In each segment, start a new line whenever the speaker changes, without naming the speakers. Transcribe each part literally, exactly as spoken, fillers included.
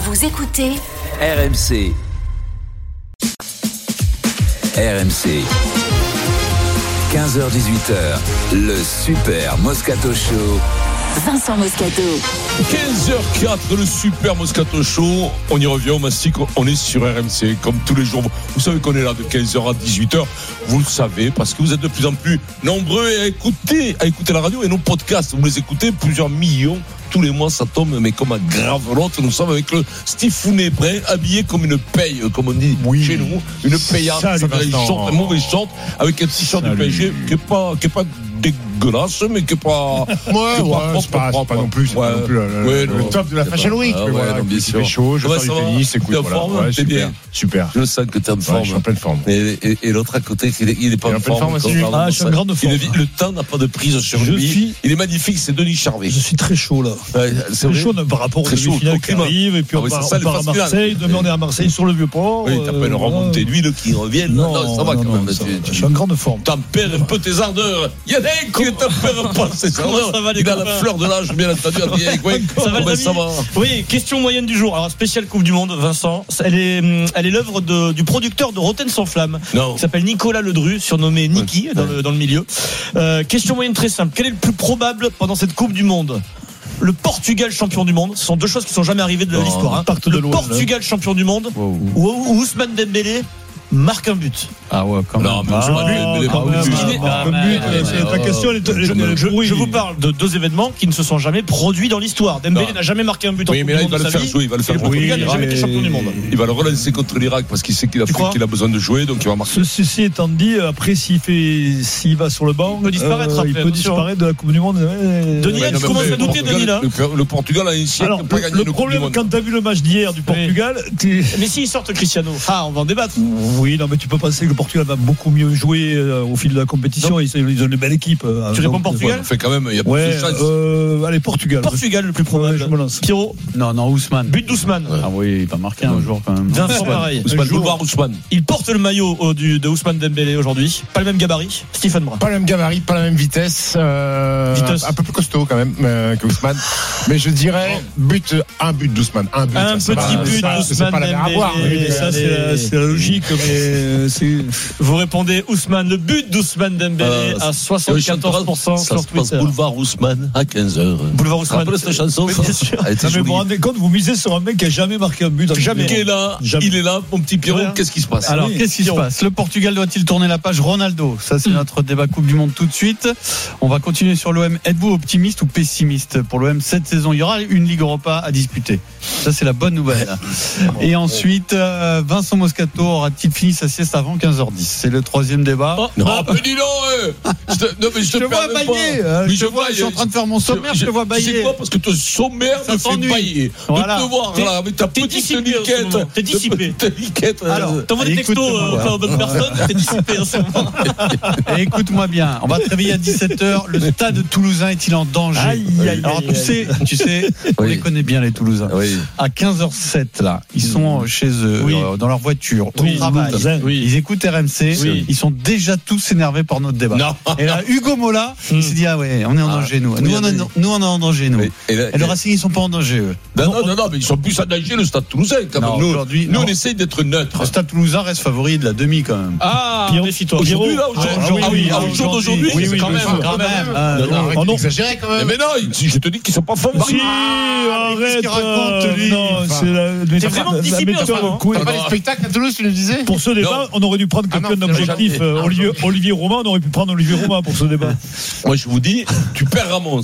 Vous écoutez
R M C. R M C. quinze heures dix-huit heures, le Super Moscato Show.
Vincent Moscato.
quinze heures quatre, le Super Moscato Show. On y revient, on mastique, on est sur R M C, comme tous les jours. Vous savez qu'on est là de quinze heures à dix-huit heures. Vous le savez, parce que vous êtes de plus en plus nombreux à écouter, à écouter la radio et nos podcasts. Vous les écoutez, plusieurs millions. Tous les mois, ça tombe, mais comme un grave l'autre. Nous sommes avec le Steve Founet-Bray, habillé comme une paye, comme on dit oui. Chez nous. Une payade, ça veut dire chante, un mauvais chante, avec un t-shirt du P S G qui n'est pas, qui est pas dégueulasse, mais qui n'est pas.
Ouais, ouais,
pas
c'est pas, c'est pas non plus, c'est pas non plus le, ouais, le, le top de la Fashion Week.
Ah, ouais,
voilà,
non, bien
il fait chaud, je fais du tennis, écoute,
t'es en
voilà.
forme,
Ouais,
t'es
super,
bien.
Super.
Je sens que t'es en forme.
Ouais, je suis en pleine forme.
Et, et, et l'autre à côté, il est, il est pas
il est
en forme.
aussi.
Ah, je suis en grande forme.
Il, le temps n'a pas de prise sur
je
lui.
Suis...
Il est magnifique, c'est Denis Charvet.
Je suis très chaud là.
Ouais, c'est
très chaud par rapport au demi-finale qui arrive, et puis
ah,
on
oui,
part,
ça,
on part à Marseille. Demain on est à Marseille sur le Vieux-Port.
Oui, t'as pas une remontée d'huile qui revient.
Non,
non, ça va
non,
quand même.
Non, ça,
tu,
je suis en grande forme.
Tempère un peu tes ardeurs. Yannick, tu tempères pas ses ardeurs. Il a la fleur de l'âge, bien entendu.
Ça va, ça va. Oui, question moyenne du jour. Alors, spéciale Coupe du Monde, Vincent. Elle est, elle est l'œuvre de, du producteur de Rotten sans flamme.
Non.
Qui s'appelle Nicolas Ledru, surnommé Niki ouais. dans, le, dans le milieu. Euh, question moyenne très simple. Quel est le plus probable pendant cette Coupe du Monde? Le Portugal champion du monde, ce sont deux choses qui sont jamais arrivées de
non,
l'histoire. Hein.
Le
de Portugal champion du monde wow. ou Ousmane Dembélé marque un but.
Ah ouais, quand même.
Non, mais
ah,
Ousmane Dembélé
marque un but.
Ah,
Ta question, elle est
je, je, je vous parle de deux événements qui ne se sont jamais produits dans l'histoire. Dembélé non. n'a jamais marqué un but en
oui,
Coupe
mais là,
du
il va
monde
le faire jouer, il va le faire
jouer. Le Portugal n'a jamais été champion du monde.
Il va le relancer contre l'Irak parce qu'il sait qu'il a, qu'il a besoin de jouer, donc il va marquer.
Ceci étant dit, après, s'il fait, s'il va sur le banc,
il peut disparaître.
Euh, il peut disparaître de la Coupe du Monde.
Ouais. Denis, ouais, tu commences à douter, Denis, là.
Le Portugal a un siècle
pas gagné le problème, quand tu as vu le match d'hier du Portugal,
mais s'ils sortent Cristiano, ah, on va en débattre.
Oui, non, mais tu peux penser que le Portugal va beaucoup mieux jouer euh, au fil de la compétition. Donc, ils, ils ont une belle équipe. Euh,
tu réponds Portugal
ouais, fait quand même, il y a
ouais,
plus de chance.
Euh, allez, Portugal.
Portugal le plus probable.
Ouais, je me lance.
Pierrot.
Non, non, Ousmane.
But d'Ousmane.
Ouais. Ah oui, il va marquer un jour quand même.
Vincent, pareil.
Ousmane, boulevard Ousmane.
Il porte le maillot euh, du, de Ousmane Dembélé aujourd'hui. Pas le même gabarit. Stephen Brun.
Pas le même gabarit, pas la même vitesse. Euh,
vitesse.
Un peu plus costaud quand même euh, que Ousmane. Mais je dirais but, un but d'Ousmane. Un, but,
un
ça,
petit
va,
but
ça,
d'Ousmane
c'est pas la mer à boire.
Oui, mais ça, c'est la, c'est la logique. Mais c'est...
Vous répondez Ousmane. Le but d'Ousmane Dembélé euh, à soixante-quatorze pour cent sur Twitter.
Ça se passe boulevard Ousmane à quinze heures.
Boulevard Ousmane.
Rappelez cette chanson.
Oui, bien sûr.
Non, mais vous vous rendez compte, vous misez sur un mec qui a jamais marqué un but.
Jamais.
Il est là,
jamais.
il est là, mon petit Pierrot.
Rien.
Qu'est-ce qui se passe?
Alors,
oui,
qu'est-ce qui
Pierrot.
se passe? Le Portugal doit-il tourner la page Ronaldo? Ça, c'est mmh. notre débat Coupe du Monde tout de suite. On va continuer sur l'O M. Êtes-vous optimiste ou pessimiste pour l'O M cette saison? Il y aura une Ligue Europa à disputer. Ça, c'est la bonne nouvelle. Et ensuite, euh, Vincent Moscato aura-t-il fini sa sieste avant quinze heures dix? C'est le troisième débat.
Oh, non, oh, mais dis donc, euh, je te, non, mais je te,
je te vois bailler. Euh, je, je, vois, je suis en train de faire mon sommaire, je, je te vois bailler.
C'est quoi? Parce que ton sommaire me fait bailler.
Voilà.
De te voir là, avec ta petite liquette.
T'es dissipé.
Ta liquette.
Alors, t'envoies des textos aux bonnes personnes, t'es dissipé en ce moment.
Écoute-moi bien, on va te réveiller à dix-sept heures. Le stade toulousain est-il en danger?
Aïe, aïe,
Alors,
aïe,
tu sais, tu sais, on
oui.
les connaît bien, les Toulousains.
Oui.
À quinze heures sept, là, ils sont chez eux,
oui.
euh, dans leur voiture,
oui.
au travail.
Oui.
Ils écoutent R M C.
Oui.
Ils sont déjà tous énervés par notre débat.
Non.
Et là, Hugo Mola, mm. il s'est dit, ah ouais, on est en danger, nous. Nous, on, est, nous, on est en danger, nous.
Oui. Et, là,
et le Racing, ils sont pas en danger, eux.
Non, non, non, non, mais ils sont plus en danger, le Stade Toulousain, quand même.
Non,
nous,
aujourd'hui,
nous
non.
on essaye d'être neutre.
Le Stade Toulousain reste favori de la demi, quand même.
Ah, méfie-toi.
Aujourd'hui, là, aujourd'hui,
ah oui,
ah, au jour d'aujourd'hui,
oui, oui,
quand même.
Quand même.
On a exagéré quand même.
Mais non, je te dis qu'ils sont pas favoris.
Si, arrête.
raconte, lui.
Non, c'est la.
T'es vraiment dissipé en ce moment.
T'as pas les spectacles à Toulouse, tu le disais?
Pour ce débat, on aurait dû prendre quelqu'un d'objectif. Olivier, Olivier Romain, on aurait pu prendre Olivier Romain pour ce débat.
Moi, je vous dis, tu perds Ramos.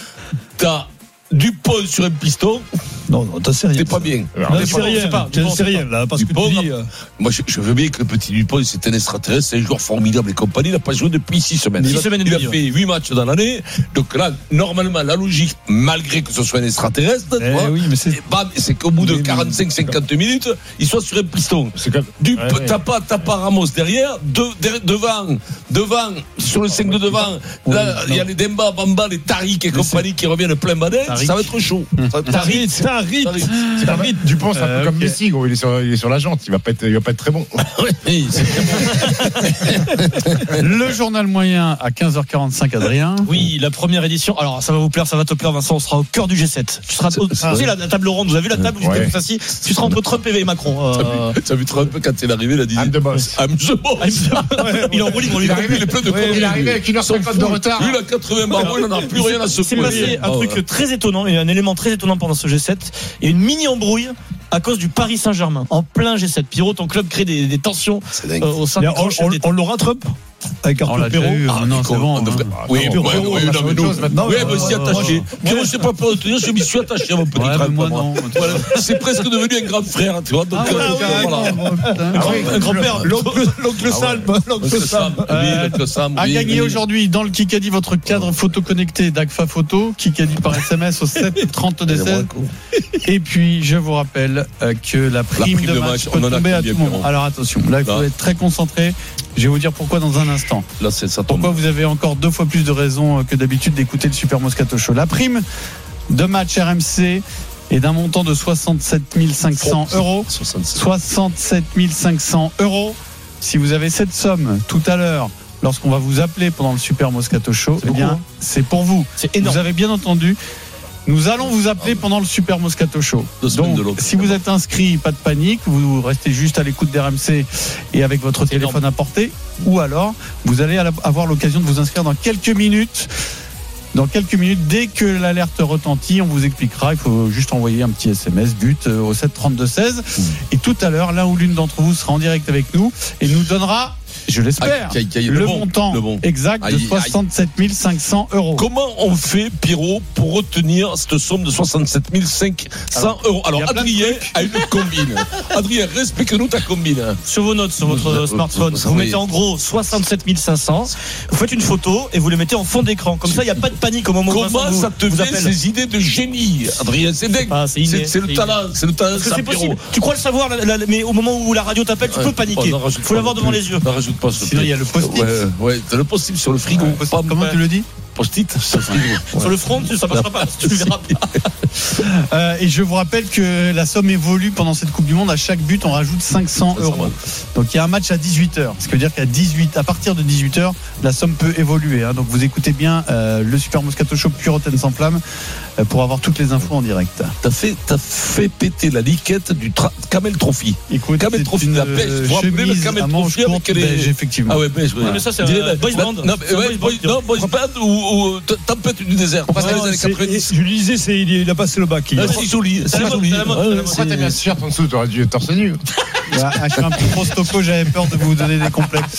T'as Dupont sur un piston.
Non, non, t'as sérieux.
T'es pas bien.
Non, c'est rien. C'est rien, là, parce que tu dis.
Moi, je, je veux bien que le petit Dupont, c'est un extraterrestre, c'est un joueur formidable et compagnie. Il n'a pas joué depuis six semaines.
Six semaines
il a fait huit matchs dans l'année. Donc là, normalement, la logique, malgré que ce soit un extraterrestre,
eh vois, oui, mais c'est,
et bam, c'est qu'au bout de quarante-cinq à cinquante minutes, il soit sur un piston. C'est comme... Du, ouais, ouais. T'as pas, t'as pas Ramos derrière, de, de, devant, devant, sur le cinq de devant. Oui, là, il y a les Demba, Bamba, les Tariq et mais compagnie c'est... qui reviennent plein badin.
Tariq.
Ça va être chaud.
Tariq,
C'est un rythme.
Tariq.
c'est pas mal. Dupont, c'est un peu
Euh,
comme
ok.
Messi, gros. Il est sur, il est sur la jante. Il va pas être, il va pas être très bon.
Oui, c'est très bon.
Le journal moyen à quinze heures quarante-cinq, Adrien.
Oui, la première édition. Alors, ça va vous plaire, ça va te plaire, Vincent. On sera au cœur du G sept. Tu seras, au- tu sais, la, la table ronde. Vous avez vu la table où
Ouais.
j'étais tous assis. Tu seras entre Trump et Macron. Euh,
Tu as vu Trump quand il est arrivé, il a dit
I'm the boss.
I'm the boss.
il est en roue libre, lui.
Il est arrivé,
Il est plein de
ouais, il est arrivé avec une heure cinquante de retard.
Lui, il a quatre-vingts barreaux, il n'en a plus rien à se
C'est passé un truc très étonnant, et un élément très étonnant pendant ce G sept. Il y a une mini embrouille à cause du Paris Saint-Germain en plein G sept. Pierrot, ton club crée des, des tensions
C'est dingue.
euh, au sein
Mais
du
on,
grand chef
on,
d'État.
on l'aura Trump avec
On
Arthur
l'a déjà
Perrault.
eu.
Ah,
non,
mais
c'est
qu'on-
bon.
on devrait-
hein.
Oui,
Arthur
ouais,
Perrault,
ouais,
on a
non,
fait
mais
autre
nous-
chose maintenant.
Ouais, mais s'y
Euh,
attacher. Puis moi, je sais pas peur de te dire, je m'y suis attaché à mon petit
Ouais, mais
Trump.
moi,
moi.
non.
Voilà. C'est presque devenu un grand frère, tu vois. Donc,
Ah ouais,
euh, voilà.
carrément, putain.
Ah oui,
Un grand-père.
L'oncle l'oncle Salm.
Donc,
L'oncle
Sam,
Salm.
oui,
Euh,
donc, Sam,
A
oui,
gagné
oui.
aujourd'hui dans le Kikadi votre cadre photo connecté d'Agfa Photo, Kikadi par S M S au sept trente deux seize. Et puis je vous rappelle euh, que la prime,
prime
de
de
match,
match,
peut
on en a
tomber à
combien,
tout moment.
Pierrot
Alors attention, là il faut
Là.
être très concentré. Je vais vous dire pourquoi dans un instant.
Là, c'est ça tombe.
Pourquoi vous avez encore deux fois plus de raisons que d'habitude d'écouter le Super Moscato Show. La prime de match R M C est d'un montant de soixante-sept mille cinq cents euros.
soixante-sept.
soixante-sept mille cinq cents euros. Si vous avez cette somme tout à l'heure, lorsqu'on va vous appeler pendant le Super Moscato Show, eh bien, c'est pour vous.
C'est énorme.
Vous avez bien entendu. Nous allons vous appeler pendant le Super Moscato Show.
Deux semaines
Donc,
de l'autre.
si vous êtes inscrit, pas de panique, vous restez juste à l'écoute d'R M C et avec votre téléphone à portée, ou alors vous allez avoir l'occasion de vous inscrire dans quelques minutes. Dans quelques minutes, dès que l'alerte retentit, on vous expliquera. Il faut juste envoyer un petit S M S but euh, au sept trente deux seize. Et tout à l'heure, l'un ou l'une d'entre vous sera en direct avec nous et nous donnera, je l'espère,
Aïe, aïe, aïe,
le,
le bon,
montant
le bon.
exact
Aïe,
de
aïe.
soixante-sept mille cinq cents euros.
Comment on fait, Pierrot, pour retenir cette somme de soixante-sept mille cinq cents euros? Alors,
il y a plein de
Adrien a une combine. Adrien, respecte-nous ta combine.
Sur vos notes, sur votre
Euh,
smartphone,
euh,
vous
oui.
mettez en gros soixante-sept mille cinq cents. Vous faites une photo et vous les mettez en fond d'écran. Comme ça, il n'y a pas de panique au moment où
Comment
Vincent vous,
ça te
vous
fait
appelle.
ces idées de génie, Adrien? C'est dingue.
Ah, c'est inné,
C'est c'est le
c'est
talent, c'est le talent,
Parce que
ça,
c'est
Pierrot.
possible. Tu crois le savoir, la- la- mais au moment où la radio t'appelle, tu peux paniquer.
Oh, n'en rajoute
Il faut
pas
l'avoir
non
devant
plus.
les yeux.
N'en rajoute pas, s'il te
Sinon,
plaît.
il y a le post-it.
Ouais, ouais, t'as le post-it sur le frigo. Pas-
Comment tu le dis?
Post-it sur le frigo.
Sur le front, ça passera pas. Tu le verras pas.
Euh, et je vous rappelle que la somme évolue pendant cette Coupe du Monde. À chaque but, on rajoute cinq cents euros. Donc il y a un match à dix-huit heures. Ce qui veut dire qu'à dix-huit, à partir de dix-huit heures, la somme peut évoluer. hein. Donc vous écoutez bien euh, le Super Moscato Show Pure Rotten sans flamme euh, pour avoir toutes les infos en direct.
T'as fait, t'as fait péter la liquette du tra- Camel Trophy.
Écoute,
Camel
c'est
Trophy,
une
la pêche.
euh,
Vous vous rappelez le
chemise
Camel
à manches
Trophy avec
courtes
les-
beige, effectivement.
Ah ouais, beige, ouais.
Mais ça, c'est
Je dirais
un
la-
boys
la-
band.
Non, mais
C'est un
ouais,
boys
boys-
band.
non, boys band ou, ou t- tempête du désert. Parce que dans les années
C'est-
quatre-vingt-dix.
Je lui disais, c'est- il il a passé le bac. il-
Ah, c'est joli,
C'est
c'est
la mode,
joli.
c'est la mode,
Ouais,
c'est la
ouais,
mode.
Pourquoi t'as mis un t-shirt en dessous? T'aurais dû être torse nu.
Ah, je suis un peu trop stoco, j'avais peur de vous donner des complexes.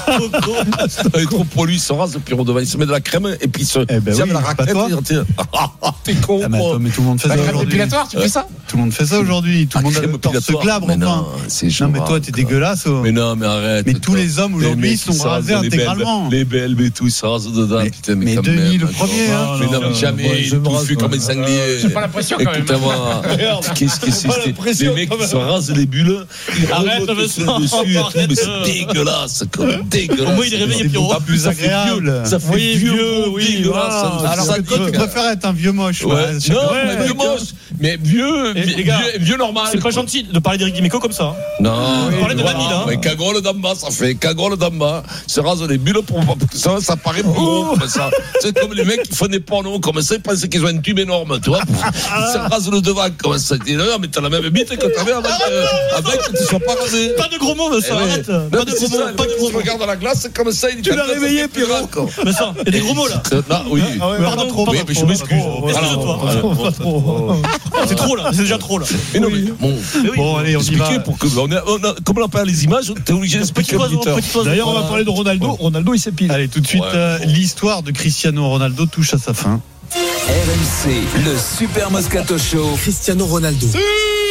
Il est trop poilu, il se rase, le Pierrot devant. Il se met de la crème et puis il se
Eh ben
tire
oui,
la
pas
raclette.
toi.
il tire. Ah, T'es con,
Ah, mais,
quoi.
attends, mais tout le monde fait
La
ça
crème
aujourd'hui.
épilatoire, tu fais ça?
Tout le monde fait ça aujourd'hui. Tout le
La
monde a
crème
le torse
épilatoire.
glabre,
Mais
enfin.
non, c'est
Non, mais
chaud,
toi, t'es
quoi.
dégueulasse. oh.
Mais non, mais arrête.
Mais tous
toi.
les hommes
Les
aujourd'hui
mecs
sont
qui se rasent,
rasés
les belges,
intégralement.
Les Belges et tout, ils se rasent dedans.
Mais-
Putain,
mais
quand
Denis,
même,
le
attends.
premier, hein.
Mais non,
non,
mais jamais,
moi,
il
je
est
me
tout
rase,
fut comme un
moi.
sanglier.
J'ai pas l'impression, quand même.
Écoute-moi, qu'est-ce que c'est?
Pas
c'est-
l'impression,
Les mecs
quand
qui
même.
se rasent les bulles, ils
Arrête,
remontent
Vincent,
dessus et tout,
arrête.
mais c'est dégueulasse, quoi, dégueulasse.
Au moins, il est réveillé,
C'est
Pierrot.
beaucoup plus
Ça fait
agréable.
vieux, ça fait
Oui,
vieux,
vieux,
beau,
oui,
dégueulasse,
voilà.
ça-
Alors
ça
que toi,
pique.
tu préfères être un vieux moche.
Ouais.
ouais.
Non,
Ouais,
mais vieux
d'accord.
moche, mais vieux,
Et
vieux,
les gars,
vieux- vieux normal.
C'est pas gentil de parler d'Éric Dimeco comme ça. hein.
Non.
On parlait de
voilà.
Vanille, hein.
Ouais, cagole d'en bas, ça fait cagole d'en bas. Se rase les bulles pour pour que ça, ça paraît plus gros comme ça. C'est comme les mecs qui font des pornos comme ça, ils pensent qu'ils ont un tube énorme, tu vois. Ils se rasent le devant comme ça. Ils disent, non, mais t'as la même bite que t'avais avant, euh, avant que tu sois pas rasé.
Pas de gros mots, Vincent,
Eh ouais.
arrête.
Non,
Pas
mais
de
c'est
gros
ça,
mots, pas de
le
gros
mec qui
mots.
regarde dans la glace, c'est comme ça, il dit,
Tu l'as
quand ça
réveillé,
fait plus
Pierrot.
grand, quoi.
Vincent, il y a des gros mots là.
Euh, Non, oui.
Ah ouais,
Pardon,
pas trop,
pardon,
Oui, mais je m'excuse.
Excuse-toi.
Voilà.
Pas trop.
C'est trop là, c'est déjà trop là.
Mais non, mais bon.
Mais oui.
Bon, allez, on y
Expliquer
va.
pour que. On a, on a, comme on n'a pas les images, t'es obligé
Petit
d'expliquer aux
oiseau,
auditeurs.
petit oiseau.
D'ailleurs, on va parler de Ronaldo. Ronaldo, il s'épile.
Allez, tout de suite,
Ouais.
euh, l'histoire de Cristiano Ronaldo touche à sa fin.
R M C, le Super Moscato Show.
Cristiano Ronaldo.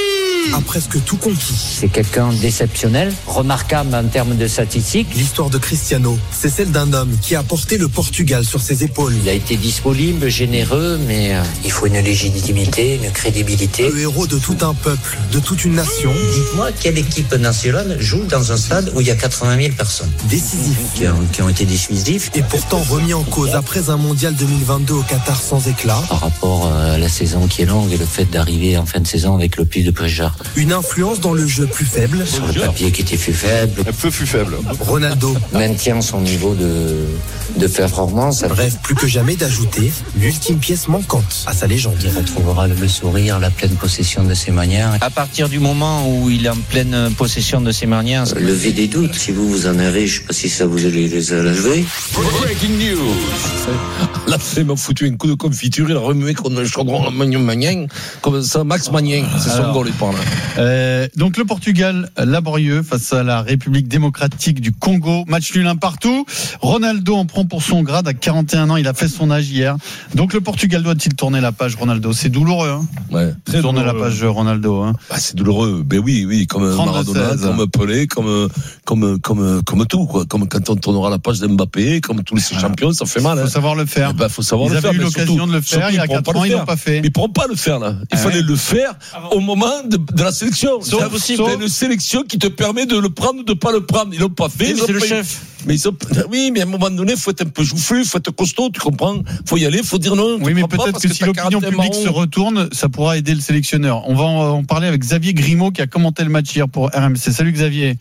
a presque tout conquis.
C'est quelqu'un d'exceptionnel, remarquable en termes de statistiques.
L'histoire de Cristiano, c'est celle d'un homme qui a porté le Portugal sur ses épaules.
Il a été disponible, généreux, mais euh, il faut une légitimité, une crédibilité.
Le héros de tout un peuple, de toute une nation.
Dites-moi, quelle équipe nationale joue dans un stade où il y a quatre-vingt mille personnes?
Décisif.
Qui ont, qui ont été décisifs.
Et pourtant remis en cause après un mondial deux mille vingt-deux au Qatar sans éclat.
Par rapport à la saison qui est longue et le fait d'arriver en fin de saison avec le plus de pressure.
Une influence dans le jeu plus faible.
Sur le papier qui était plus faible.
Un peu plus faible.
Ronaldo
maintient son niveau de, de performance.
Rêve plus que jamais d'ajouter l'ultime pièce manquante à sa légende.
Il retrouvera le sourire, la pleine possession de ses manières. À partir du moment où il est en pleine possession de ses manières, levez des doutes. Si vous vous en avez, je ne sais pas si ça vous allez les lever.
Breaking news. Là, il m'a foutu un coup de confiture, il a remué comme un chaudron à Magnan Magnan, comme ça, Max Magnan, c'est son goal, il parle.
Euh, donc le Portugal laborieux face à la République démocratique du Congo, match nul un partout. Ronaldo en prend pour son grade à quarante et un ans, il a fait son âge hier. Donc le Portugal doit-il tourner la page, Ronaldo? C'est douloureux, hein.
Ouais, très
tourner
douloureux.
la page, Ronaldo, hein.
Bah, c'est douloureux, ben oui, oui, comme Maradona, comme Pelé, comme, comme, comme, comme tout, quoi. Comme quand on tournera la page d'Mbappé, comme tous ces
voilà.
champions, ça fait mal,
Il faut
hein.
savoir le faire.
Eh ben, faut savoir
ils
le
avaient
faire.
eu l'occasion
surtout,
de le faire
surtout,
il y a quatre ans, ils l'ont pas fait.
Ils pourront pas le faire, là. Il
ah
fallait
ouais.
le faire au moment de, de la sélection.
C'est impossible.
C'est une sélection qui te permet de le prendre ou de pas le prendre. Ils l'ont pas fait.
Oui, c'est le
pas...
chef.
Mais ils ont... Oui, mais à un moment donné, faut être un peu joufflu, faut être costaud, tu comprends? Faut y aller, faut dire non.
Oui, mais peut-être que, que si l'opinion publique se retourne, ça pourra aider le sélectionneur. On va en parler avec Xavier Grimaud qui a commenté le match hier pour R M C. Salut Xavier.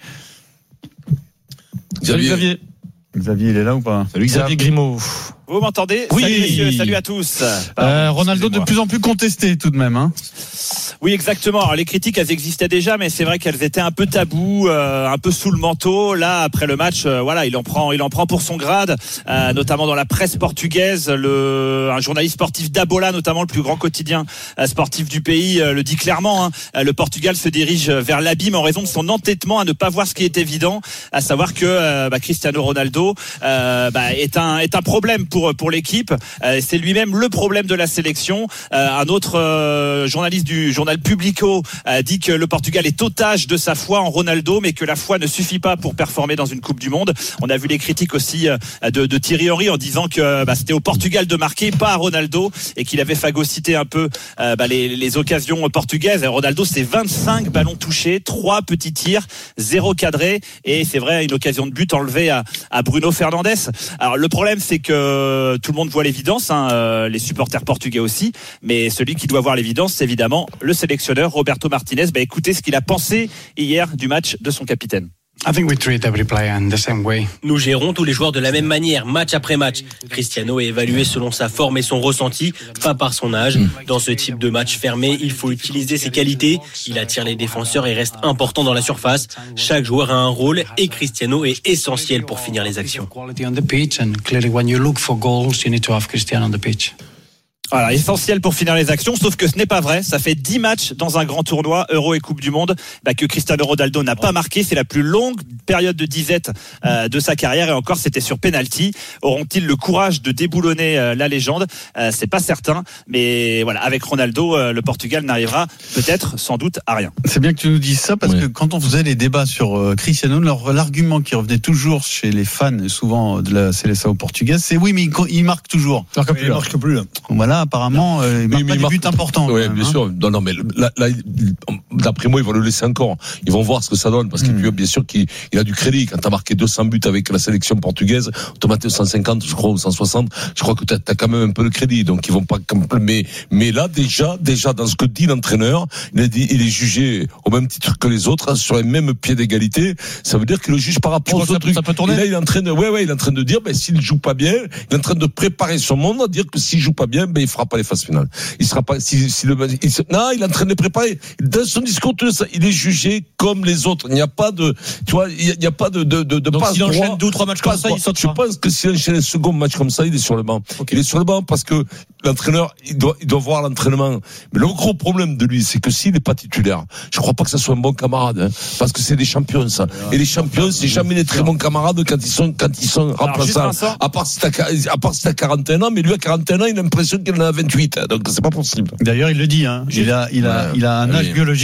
Salut Xavier.
Xavier, il est là ou pas?
Salut Xavier Grimaud.
Vous m'entendez?
Oui.
Salut messieurs, salut à tous.
Pardon, euh, Ronaldo de plus en plus contesté tout de même, hein.
Oui, exactement. Alors, les critiques, elles existaient déjà, mais c'est vrai qu'elles étaient un peu tabous, euh, un peu sous le manteau. Là, après le match, euh, voilà, il en prend, il en prend pour son grade, euh, notamment dans la presse portugaise. Le, un journaliste sportif d'Abola, notamment le plus grand quotidien euh, sportif du pays, euh, le dit clairement. Hein, le Portugal se dirige vers l'abîme en raison de son entêtement à ne pas voir ce qui est évident, à savoir que euh, bah, Cristiano Ronaldo euh, bah, est un est un problème pour pour l'équipe. Euh, c'est lui-même le problème de la sélection. Euh, un autre euh, journaliste du journal Publico euh, dit que le Portugal est otage de sa foi en Ronaldo, mais que la foi ne suffit pas pour performer dans une Coupe du Monde. On a vu les critiques aussi euh, de, de Thierry Henry en disant que bah, c'était au Portugal de marquer, pas à Ronaldo, et qu'il avait phagocyté un peu euh, bah, les, les occasions portugaises. Et Ronaldo, c'est vingt-cinq ballons touchés, trois petits tirs, zéro cadré, et c'est vrai, une occasion de but enlevée à, à Bruno Fernandes. Alors le problème, c'est que tout le monde voit l'évidence, hein, euh, les supporters portugais aussi, mais celui qui doit voir l'évidence, c'est évidemment le sélectionneur Roberto Martinez. Bah, écoutez ce qu'il a pensé hier du match de son capitaine.
Nous gérons tous les joueurs de la même manière, match après match. Cristiano est évalué selon sa forme et son ressenti, pas par son âge. Dans ce type de match fermé, il faut utiliser ses qualités. Il attire les défenseurs et reste important dans la surface. Chaque joueur a un rôle et Cristiano est essentiel pour finir les actions.
Voilà, essentiel pour finir les actions, sauf que ce n'est pas vrai. Ça fait dix matchs dans un grand tournoi, Euro et Coupe du Monde, bah, que Cristiano Ronaldo n'a pas marqué. C'est la plus longue période de disette euh, de sa carrière, et encore c'était sur penalty. Auront-ils le courage de déboulonner euh, la légende? euh, C'est pas certain, mais voilà, avec Ronaldo, euh, le Portugal n'arrivera peut-être, sans doute, à rien.
C'est bien que tu nous dises ça, parce
oui.
que quand on faisait les débats sur euh, Cristiano, leur, l'argument qui revenait toujours chez les fans, souvent de la Seleção portugaise, c'est oui, mais il, il marque toujours.
Il marque plus, il marque plus.
Voilà, apparemment, euh, il marque
oui,
pas
il
des
marque...
buts importants.
Oui,
même,
bien
hein.
sûr. Non, non, mais là, là, d'après moi, ils vont le laisser encore. Ils vont voir ce que ça donne, parce
mmh.
que bien sûr qu'il il a du crédit. Quand t'as marqué deux cents buts avec la sélection portugaise, automatique cent cinquante, je crois, ou cent soixante, je crois que t'as, t'as quand même un peu le crédit. Donc ils vont pas, mais, mais là, déjà, déjà, dans ce que dit l'entraîneur, il est, il est jugé au même titre que les autres, sur les mêmes pieds d'égalité. Ça veut dire qu'il le juge par rapport aux autres trucs.
Ça peut tourner.
Et là, il est en train de, ouais, ouais, il est en train de dire, ben, s'il joue pas bien, il est en train de préparer son monde à dire que s'il joue pas bien, ben, il fera pas les phases finales. Il sera pas, si, si le, il se, non, il est en train de les préparer. Dans son discours, il est jugé comme les autres. Il n'y a pas de, tu vois, il n'y a, a pas de, de, de, de
Donc
passe
s'il
droit,
enchaîne deux ou trois matchs comme ça, il saute.
Je pense que s'il enchaîne un second match comme ça, il est sur le banc. Okay. Il est sur le banc parce que l'entraîneur, il doit, il doit voir l'entraînement. Mais le gros problème de lui, c'est que s'il n'est pas titulaire, je crois pas que ça soit un bon camarade, hein, parce que c'est des champions, ça. Et les champions, c'est jamais des très bons camarades quand ils sont, quand ils sont remplaçants. À part si t'as, à part si t'as quarante et un ans, mais lui, à quarante et un ans, il a l'impression qu'il en a vingt-huit. Donc, c'est pas possible.
D'ailleurs, il le dit, hein. Il a, il a, ouais, il a un âge oui. biologique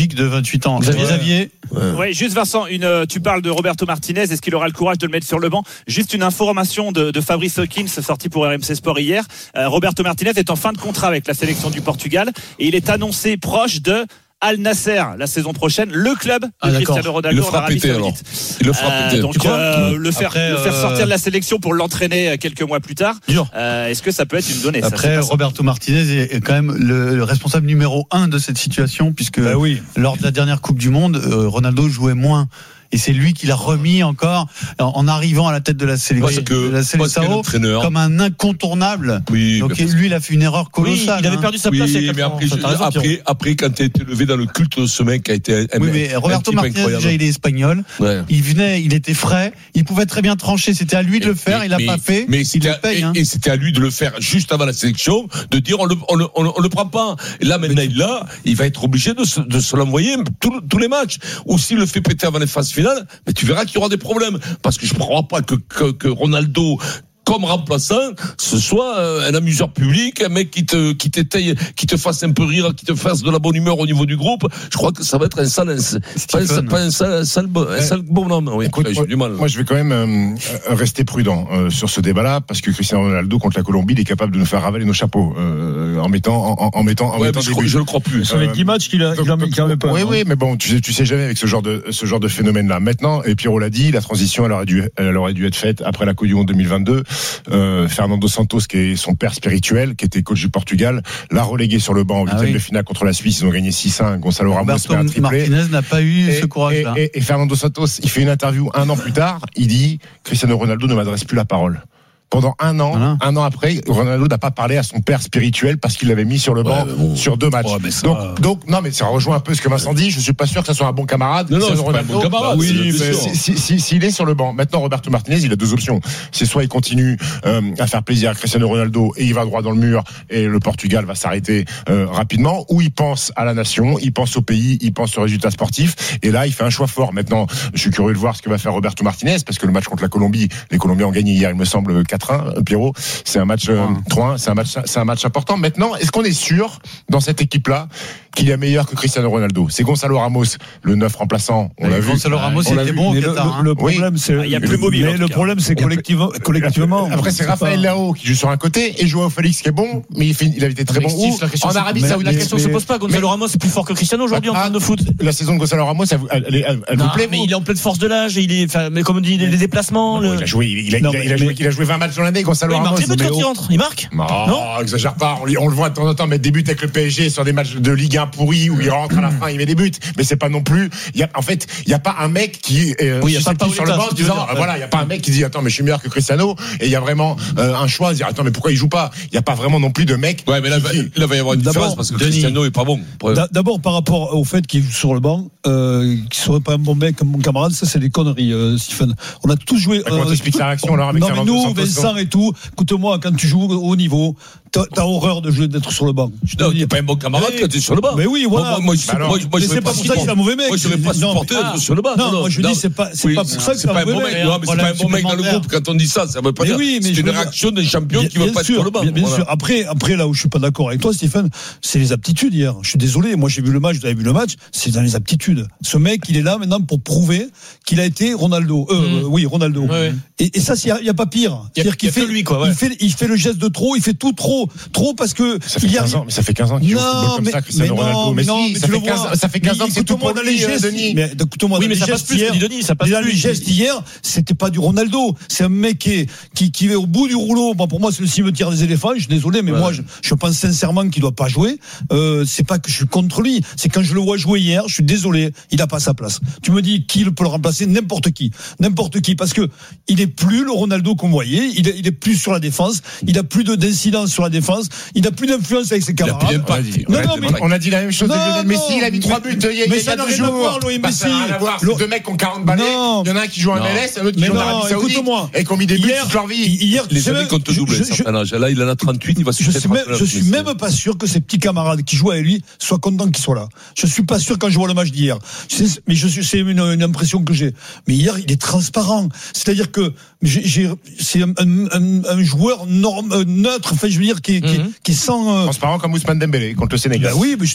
unique de vingt-huit ans.
Xavier,
Xavier.
Ouais. ouais, juste Vincent, une, euh, tu parles de Roberto Martinez, est-ce qu'il aura le courage de le mettre sur le banc? Juste une information de, de Fabrice Hawkins sorti pour R M C Sport hier. Euh, Roberto Martinez est en fin de contrat avec la sélection du Portugal et il est annoncé proche de Al Nasser la saison prochaine, le club de
ah,
Cristiano Ronaldo.
Il le fera péter alors. Il le fera péter.
Euh, donc euh, le faire
Après,
le faire
euh...
sortir de la sélection pour l'entraîner quelques mois plus tard. Euh, est-ce que ça peut être une donnée?
Après,
ça,
Roberto Martinez est quand même le, le responsable numéro un de cette situation puisque
bah oui.
lors de la dernière Coupe du Monde, euh, Ronaldo jouait moins. Et c'est lui qui l'a remis encore en, en arrivant à la tête de la sélection,
que,
de la sélection comme un incontournable.
Oui,
donc lui, il a fait une erreur colossale.
Oui, il avait perdu sa place.
Oui, mais après, raison, après, après, quand tu as été levé dans le culte de ce mec qui a été un,
oui, mais
un,
Roberto
un
Martinez,
incroyable.
déjà, il est espagnol. Ouais. Il venait, il était frais. Il pouvait très bien trancher. C'était à lui de le faire.
Et,
il l'a
mais,
pas fait.
Mais
il le paye,
et,
hein.
et c'était à lui de le faire juste avant la sélection, de dire on le, on le, on le, on le prend pas. Et là, maintenant, il l'a, il va être obligé de se, de se l'envoyer tous, tous les matchs. Ou s'il le fait péter avant les phases finales, mais tu verras qu'il y aura des problèmes. Parce que je ne crois pas que, que, que Ronaldo, comme remplaçant, ce soit un amuseur public, un mec qui te, qui t'étaye, qui te fasse un peu rire, qui te fasse de la bonne humeur au niveau du groupe. Je crois que ça va être un sale, pas un, pas un sale, sale, un sale bonhomme. Oui,
écoute,
j'ai
moi,
du mal.
Moi, je vais quand même euh, rester prudent euh, sur ce débat-là, parce que Cristiano Ronaldo contre la Colombie, il est capable de nous faire ravaler nos chapeaux euh, en mettant, en, en mettant, en
ouais,
mettant
des
je,
buts. Je le crois plus.
Ça fait dix matchs qu'il a, qu'il a, qu'il a même pas.
Oui, oui, mais bon, tu sais, tu sais jamais avec ce genre de, ce genre de phénomène-là. Maintenant, et Pierrot l'a dit, la transition, elle aurait dû, elle aurait dû être faite après la Coupe du Monde deux mille vingt-deux. Euh, Fernando Santos, qui est son père spirituel, qui était coach du Portugal, l'a relégué sur le banc au huitième ah oui. de finale contre la Suisse. Ils ont gagné six un. Gonzalo Ramos fait un triplé.
Martinez n'a pas eu
et,
ce courage-là.
Et, et, et Fernando Santos, il fait une interview un an plus tard. Il dit Cristiano Ronaldo ne m'adresse plus la parole. Pendant un an, voilà. un an après, Ronaldo n'a pas parlé à son père spirituel parce qu'il l'avait mis sur le banc ouais, bon. sur deux matchs. Ouais, ça... donc, donc, non, mais ça rejoint un peu ce que Vincent dit. Je suis pas sûr que ça soit un bon camarade.
Non, non, c'est pas un bon camarade.
Oui, mais s'il si, si, si, est sur le banc. Maintenant, Roberto Martinez, il a deux options. C'est soit il continue euh, à faire plaisir à Cristiano Ronaldo et il va droit dans le mur et le Portugal va s'arrêter euh, rapidement, ou il pense à la nation, il pense au pays, il pense au résultat sportif. Et là, il fait un choix fort. Maintenant, je suis curieux de voir ce que va faire Roberto Martinez parce que le match contre la Colombie, les Colombiens ont gagné hier, il me semble, quatre un, Pierrot. C'est un match euh, trois un, c'est un match, c'est un match important. Maintenant, est-ce qu'on est sûr dans cette équipe-là qu'il est meilleur que Cristiano Ronaldo? C'est Gonzalo Ramos, le neuf remplaçant. On l'a vu.
Gonzalo Ramos
on
était bon.
Le, le, le problème, oui. c'est
il y a plus mobile.
Mais le problème, c'est collectivement. collectivement
Après, c'est Raphaël Leao qui joue sur un côté et Joao Félix qui est bon, mais il, fait, il avait été très bon. Où, en Arabie Saoudite.
La question ne se pose pas. Gonzalo Ramos est plus fort que Cristiano aujourd'hui en termes de foot.
La saison de Gonzalo Ramos, elle, elle, elle, elle
non,
vous plaît?
Mais il est en pleine force de l'âge. Il est, enfin, mais comme on dit, les déplacements.
Il a joué. Il a joué vingt matchs dans l'année. Gonzalo Ramos.
Il marque des buts quand il rentre. Il marque.
Non, non, exagère pas. On, on le voit de temps en temps mettre des buts avec le P S G sur des matchs de Ligue un pourris où il rentre à la fin, il met des buts. Mais c'est pas non plus. Il y a, en fait, il y a pas un mec qui est euh,
oui, sur le banc
en disant, euh, voilà, il y a pas un mec qui dit attends, mais je suis meilleur que Cristiano. Et il y a vraiment euh, un choix à dire attends, mais pourquoi il joue pas? Il y a pas vraiment non plus de mec.
Ouais, mais là, qui... là, il va y avoir une différence parce que Denis, Cristiano est pas bon.
D'abord, par rapport au fait qu'il joue sur le banc, euh, qu'il serait pas un bon mec, comme mon camarade, ça c'est des conneries, euh, Stephen. On a tous joué.
Comment t'expliques la réaction alors avec Fernando
Santos? Non, mais nous, Vincent et tout. Écoute-moi, quand tu joues au niveau. T'as, t'as horreur de jouer d'être sur le banc.
Je non, t'es pas un bon camarade quand t'es sur le banc.
Mais oui, voilà.
Moi, moi, je,
alors,
moi, moi, je
c'est pas pour ça que c'est un mauvais mec.
Moi, je serais pas supporter d'être sur le banc.
Non, moi, je dis, c'est pas, c'est pas pour ça que c'est un mauvais mec.
Non, mais c'est pas un bon mec dans le groupe. Quand on dit ça, ça veut pas dire. C'est une réaction d'un champion qui veut pas être sur le banc.
Bien sûr. Après, après, là où je suis pas d'accord avec toi, Stéphane, c'est les aptitudes hier. Je suis désolé. Moi, j'ai vu le match, vous avez vu le match. C'est dans les aptitudes. Ce mec, il est là maintenant pour prouver qu'il a été Ronaldo. Euh, oui, Ronaldo. Et, et ça, il y a pas pire. C'est-à-dire qu'il fait, lui, quoi. Il fait, il fait le geste de trop. Il fait tout trop, trop parce que
ça fait quinze ans, mais ça fait quinze ans qu'il joue au football comme ça, Cristiano Ronaldo. Mais non, ça fait quinze, ça fait quinze ans que c'est tout pour lui, Denis.
Mais écoute-moi,
oui, mais ça passe plus, Denis, ça passe plus.
Les gestes hier, c'était pas du Ronaldo. C'est un mec qui, qui, qui est au bout du rouleau. Bon, pour moi, c'est le cimetière des éléphants. Je suis désolé, mais ouais. moi, je, je pense sincèrement qu'il doit pas jouer. Euh, c'est pas que je suis contre lui. C'est quand je le vois jouer hier, je suis désolé, il a pas sa place. Tu me dis qui peut le remplacer? N'importe qui. N'importe qui. Parce que il est plus le Ronaldo qu'on voyait. Il est, il est plus sur la défense. Il a plus de, d'incidence sur la défense. Il n'a plus d'influence avec ses camarades.
Il a pas dit.
Non, non, mais on a dit la même chose de Lionel Messi. Il a mis trois buts. Il y a,
mais
il y a deux jours. Bah, ça n'a rien à voir. C'est deux mecs qui ont quarante balais. Il y en a un qui joue en M L S, un autre qui joue en Arabie Saoudite. Et qui ont mis des buts toute leur vie.
Hier,
les années qu'on te double, certain âge. Là, il en a trente-huit. Il va se
faire. Je suis même pas sûr que ses petits camarades qui jouent avec lui soient contents qu'il soit là. Je suis pas sûr quand je vois le match d'hier. Mais je suis, c'est une, une impression que j'ai. Mais hier, il est transparent. C'est-à-dire que j'ai, j'ai, c'est un, un, un joueur norme, neutre. Enfin, je veux dire, qui, mm-hmm. qui, qui est sans. Euh...
Transparent comme Ousmane Dembélé contre le Sénégal.
Ben oui, mais je,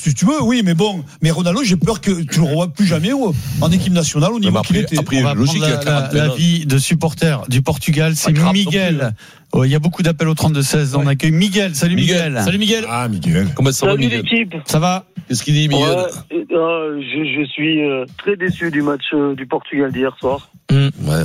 si tu veux, oui, mais bon, mais Ronaldo, j'ai peur que tu le revois plus jamais oh, en équipe nationale au niveau qu'il était.
Après, on va logique, prendre la, la, la vie de supporter du Portugal, c'est Miguel. Oh, il y a beaucoup d'appels au trente-deux seize. Ouais. On accueille Miguel. Salut Miguel.
Miguel.
Salut Miguel.
Ah Miguel.
Comment ça
Salut
va Miguel?
l'équipe.
Ça va?
Qu'est-ce qu'il dit Miguel?
Ouais, euh, je, je suis euh, très déçu du match euh, du Portugal d'hier soir.
Mmh, ouais.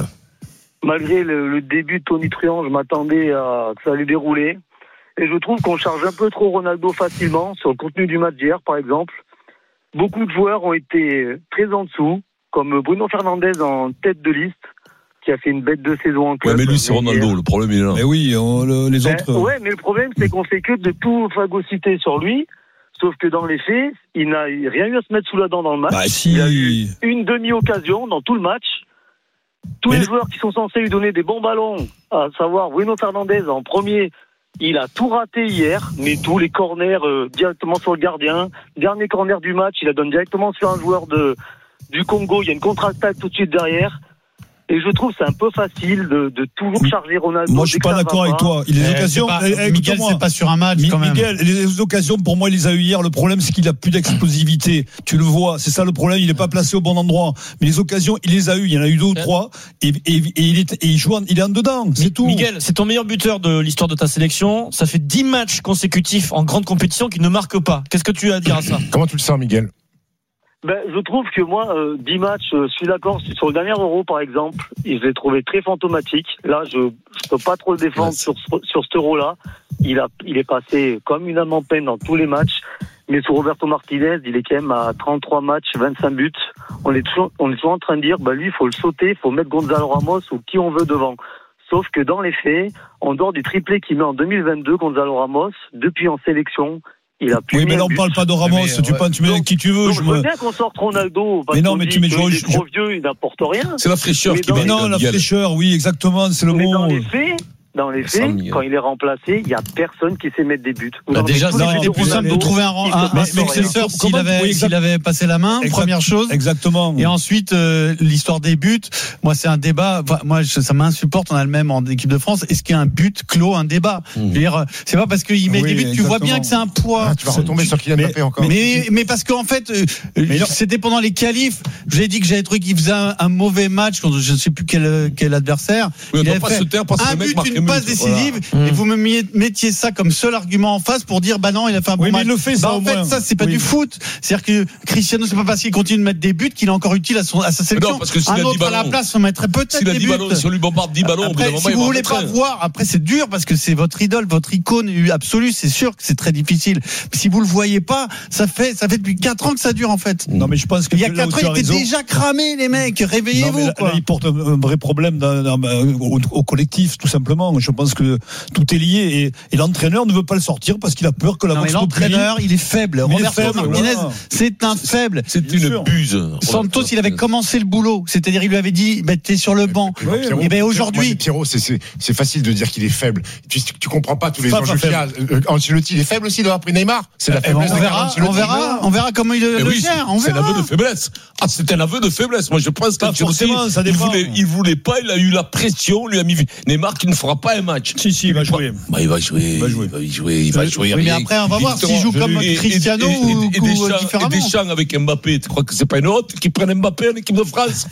Malgré le, le début de Toni Truant, je m'attendais à que ça allait dérouler. Et je trouve qu'on charge un peu trop Ronaldo facilement sur le contenu du match d'hier, par exemple. Beaucoup de joueurs ont été très en dessous, comme Bruno Fernandes en tête de liste, qui a fait une bête de saison en club.
Ouais, mais lui, c'est Ronaldo, hier. Le problème, il est là.
Mais oui, on, le, les
ben,
autres.
Ouais, mais le problème, c'est qu'on fait que de tout phagocyter sur lui. Sauf que dans les faits, il n'a rien eu à se mettre sous la dent dans le match.
Bah, si.
Il a eu une demi-occasion dans tout le match. Tous mais les joueurs qui sont censés lui donner des bons ballons, à savoir Bruno Fernandes en premier, il a tout raté hier, mais tous les corners euh, directement sur le gardien. Dernier corner du match, il la donne directement sur un joueur de, du Congo. Il y a une contre-attaque tout de suite derrière. Et je trouve que c'est un peu facile de, de toujours charger Ronaldo.
Moi, je suis pas d'accord avec toi. Il les occasions,
pas, eh, Miguel, c'est pas sur un match quand même.
Miguel, les occasions, pour moi, il les a eu hier. Le problème, c'est qu'il a plus d'explosivité. Tu le vois, c'est ça le problème. Il n'est pas placé au bon endroit. Mais les occasions, il les a eu. Il y en a eu deux ou trois. Et, et, et il est, et il joue, en, il est en dedans. C'est
Mi-
tout.
Miguel, c'est ton meilleur buteur de l'histoire de ta sélection. Ça fait dix matchs consécutifs en grande compétition qui ne marque pas. Qu'est-ce que tu as à dire à ça?
Comment tu le sens, Miguel?
Ben, je trouve que moi, euh, dix matchs, euh, je suis d'accord. Sur le dernier Euro, par exemple, je l'ai trouvé très fantomatique. Là, je je peux pas trop le défendre sur sur cet Euro-là. Il a, il est passé comme une âme en peine dans tous les matchs. Mais sur Roberto Martinez, il est quand même à trente-trois matchs, vingt-cinq buts. On est toujours, on est toujours en train de dire, bah lui, il faut le sauter, il faut mettre Gonzalo Ramos ou qui on veut devant. Sauf que dans les faits, en dehors du triplé qu'il met en deux mille vingt-deux, Gonzalo Ramos, depuis en sélection, il a plus
oui, mais là, on
but.
parle pas de Ramos. Mais, tu, ouais. pas, tu mets donc, qui tu veux.
Donc,
je
je veux
me...
bien qu'on sorte Ronaldo. Parce
mais non,
mais
tu mets
il est trop vieux, il n'apporte rien.
C'est la fraîcheur
mais
qui
met. Non, la fraîcheur, oui, exactement, c'est le
mais
mot.
Dans les faits, dans les faits, quand il est remplacé, il y a personne qui sait mettre des buts.
Bah déjà, c'était plus simple de trouver un, un, un successeur s'il avait, oui, s'il avait passé la main, exact, première chose.
Exactement.
Et ensuite, euh, l'histoire des buts. Moi, c'est un débat. Moi, ça m'insupporte. On a le même en équipe de France. Est-ce qu'il y a un but clos, un débat? Mmh. Je veux dire, c'est pas parce qu'il met oui, des buts, exactement. Tu vois bien que c'est un poids.
Ah, tu vas retomber sur Kylian Mbappé encore.
Mais, mais parce qu'en fait, euh, c'était pendant les qualifs. J'ai dit que j'avais trouvé qu'il faisait un, un mauvais match contre je ne sais plus quel, quel adversaire.
Oui,
il avait
pas
fait
se taire parce
un but, une passe décisive. Voilà. Et vous me mettiez ça comme seul argument en face pour dire bah non il a fait un bon
oui,
match.
Mais il le fait ça
bah, en fait
moins.
Ça c'est pas
oui.
du foot. C'est-à-dire que Cristiano c'est pas parce qu'il continue de mettre des buts qu'il est encore utile à, son, à sa sélection.
Non, parce que s'il
un
a
autre
ballons,
à la place on mettrait peut-être
s'il a
des
dix
buts.
Ballons, si on lui bombarde dix ballons,
après,
au bout d'un
si
moment,
vous voulez pas voir, après c'est dur parce que c'est votre idole, votre icône absolue. C'est sûr que c'est très difficile. Si vous le voyez pas, ça fait ça fait depuis quatre ans que ça dure en fait.
Non mais je pense que
il y a quatre ans ils étaient déjà cramés les mecs. Réveillez-vous.
Non, là,
quoi.
Là, il porte un vrai problème dans, dans, au, au collectif tout simplement. Je pense que tout est lié et, et l'entraîneur ne veut pas le sortir parce qu'il a peur que la
non, mais l'entraîneur il est faible.
Mais
Roberto
faible,
Martinez
voilà.
c'est un faible.
C'est une sûr. buse.
Santos il avait commencé le boulot, c'est-à-dire il lui avait dit bah, t'es sur le banc.
Oui,
et ben aujourd'hui
Pierrot c'est, c'est, c'est facile de dire qu'il est faible. Tu, tu comprends pas tous les enjeux qu'il y a. Ancelotti il est faible aussi d'avoir pris Neymar. C'est la faiblesse.
On verra, on verra, on verra comment il le
oui,
gère.
C'est un aveu de faiblesse. Ah c'est un aveu de faiblesse. Moi je pense qu'Ancelotti il voulait, il voulait pas, il a eu la pression, lui a mis Neymar qui ne fera pas un match.
Si si il va jouer.
Bah, il va jouer. Il va jouer. Il va jouer. Il va jouer.
Oui, mais après on va voir s'il joue comme Cristiano ou différemment.
Et Deschamps avec Mbappé, tu crois que c'est pas une honte qu'ils prennent Mbappé en équipe de France?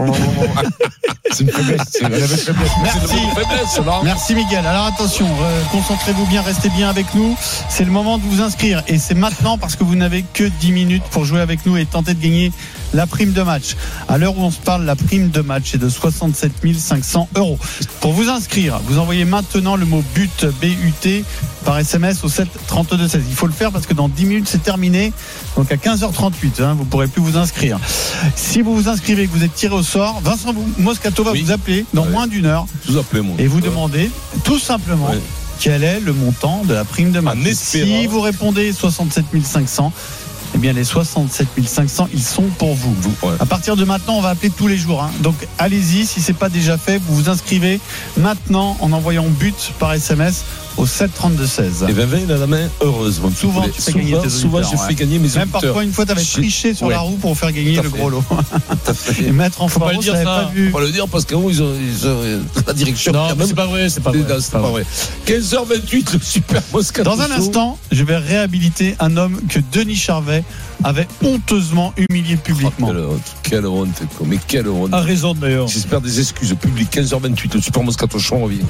C'est une faiblesse. C'est une faiblesse.
Merci. Merci Miguel. Alors attention, euh, concentrez-vous bien, restez bien avec nous. C'est le moment de vous inscrire et c'est maintenant parce que vous n'avez que dix minutes pour jouer avec nous et tenter de gagner la prime de match. À l'heure où on se parle, la prime de match est de soixante-sept mille cinq cents euros. Pour vous inscrire, vous envoyez maintenant le mot but, B U T, par S M S au sept trente-deux seize. Il faut le faire parce que dans dix minutes c'est terminé. Donc à quinze heures trente-huit, hein, vous ne pourrez plus vous inscrire. Si vous vous inscrivez et que vous êtes tiré au sort, Vincent Moscato va oui. vous appeler dans ouais. moins d'une heure.
Vous appelez, moi.
Et vous ouais. demandez tout simplement ouais. quel est le montant de la prime de match. Si vous répondez soixante-sept mille cinq cents, eh bien les soixante-sept mille cinq cents ils sont pour vous. Ouais. À partir de maintenant on va appeler tous les jours hein. Donc allez-y, si c'est pas déjà fait, vous vous inscrivez maintenant en envoyant but par S M S au sept trente-deux seize.
Et vingt vingt, il a la main heureuse. Bon,
souvent, tu fais gagner tes
souvent,
auditeurs,
je
ouais.
fais gagner mes
Même
auditeurs.
parfois, une fois, tu avais triché sur
ouais.
la roue pour faire gagner le gros lot. Et mettre en
Faut pas
forme,
le dire
ça
ça.
pas vu.
Faut pas le dire parce que ils ont, ils ont la direction.
Non, mais c'est pas vrai, c'est pas vrai.
Non, c'est pas vrai. quinze heures vingt-huit, le super Moscato
Dans un
Show.
instant, je vais réhabiliter un homme que Denis Charvet avait honteusement humilié publiquement.
Oh, quelle honte, quelle honte, quoi. Mais quelle honte.
A raison d'ailleurs.
J'espère des excuses publiques. quinze heures vingt-huit, le super Moscato Show, on revient.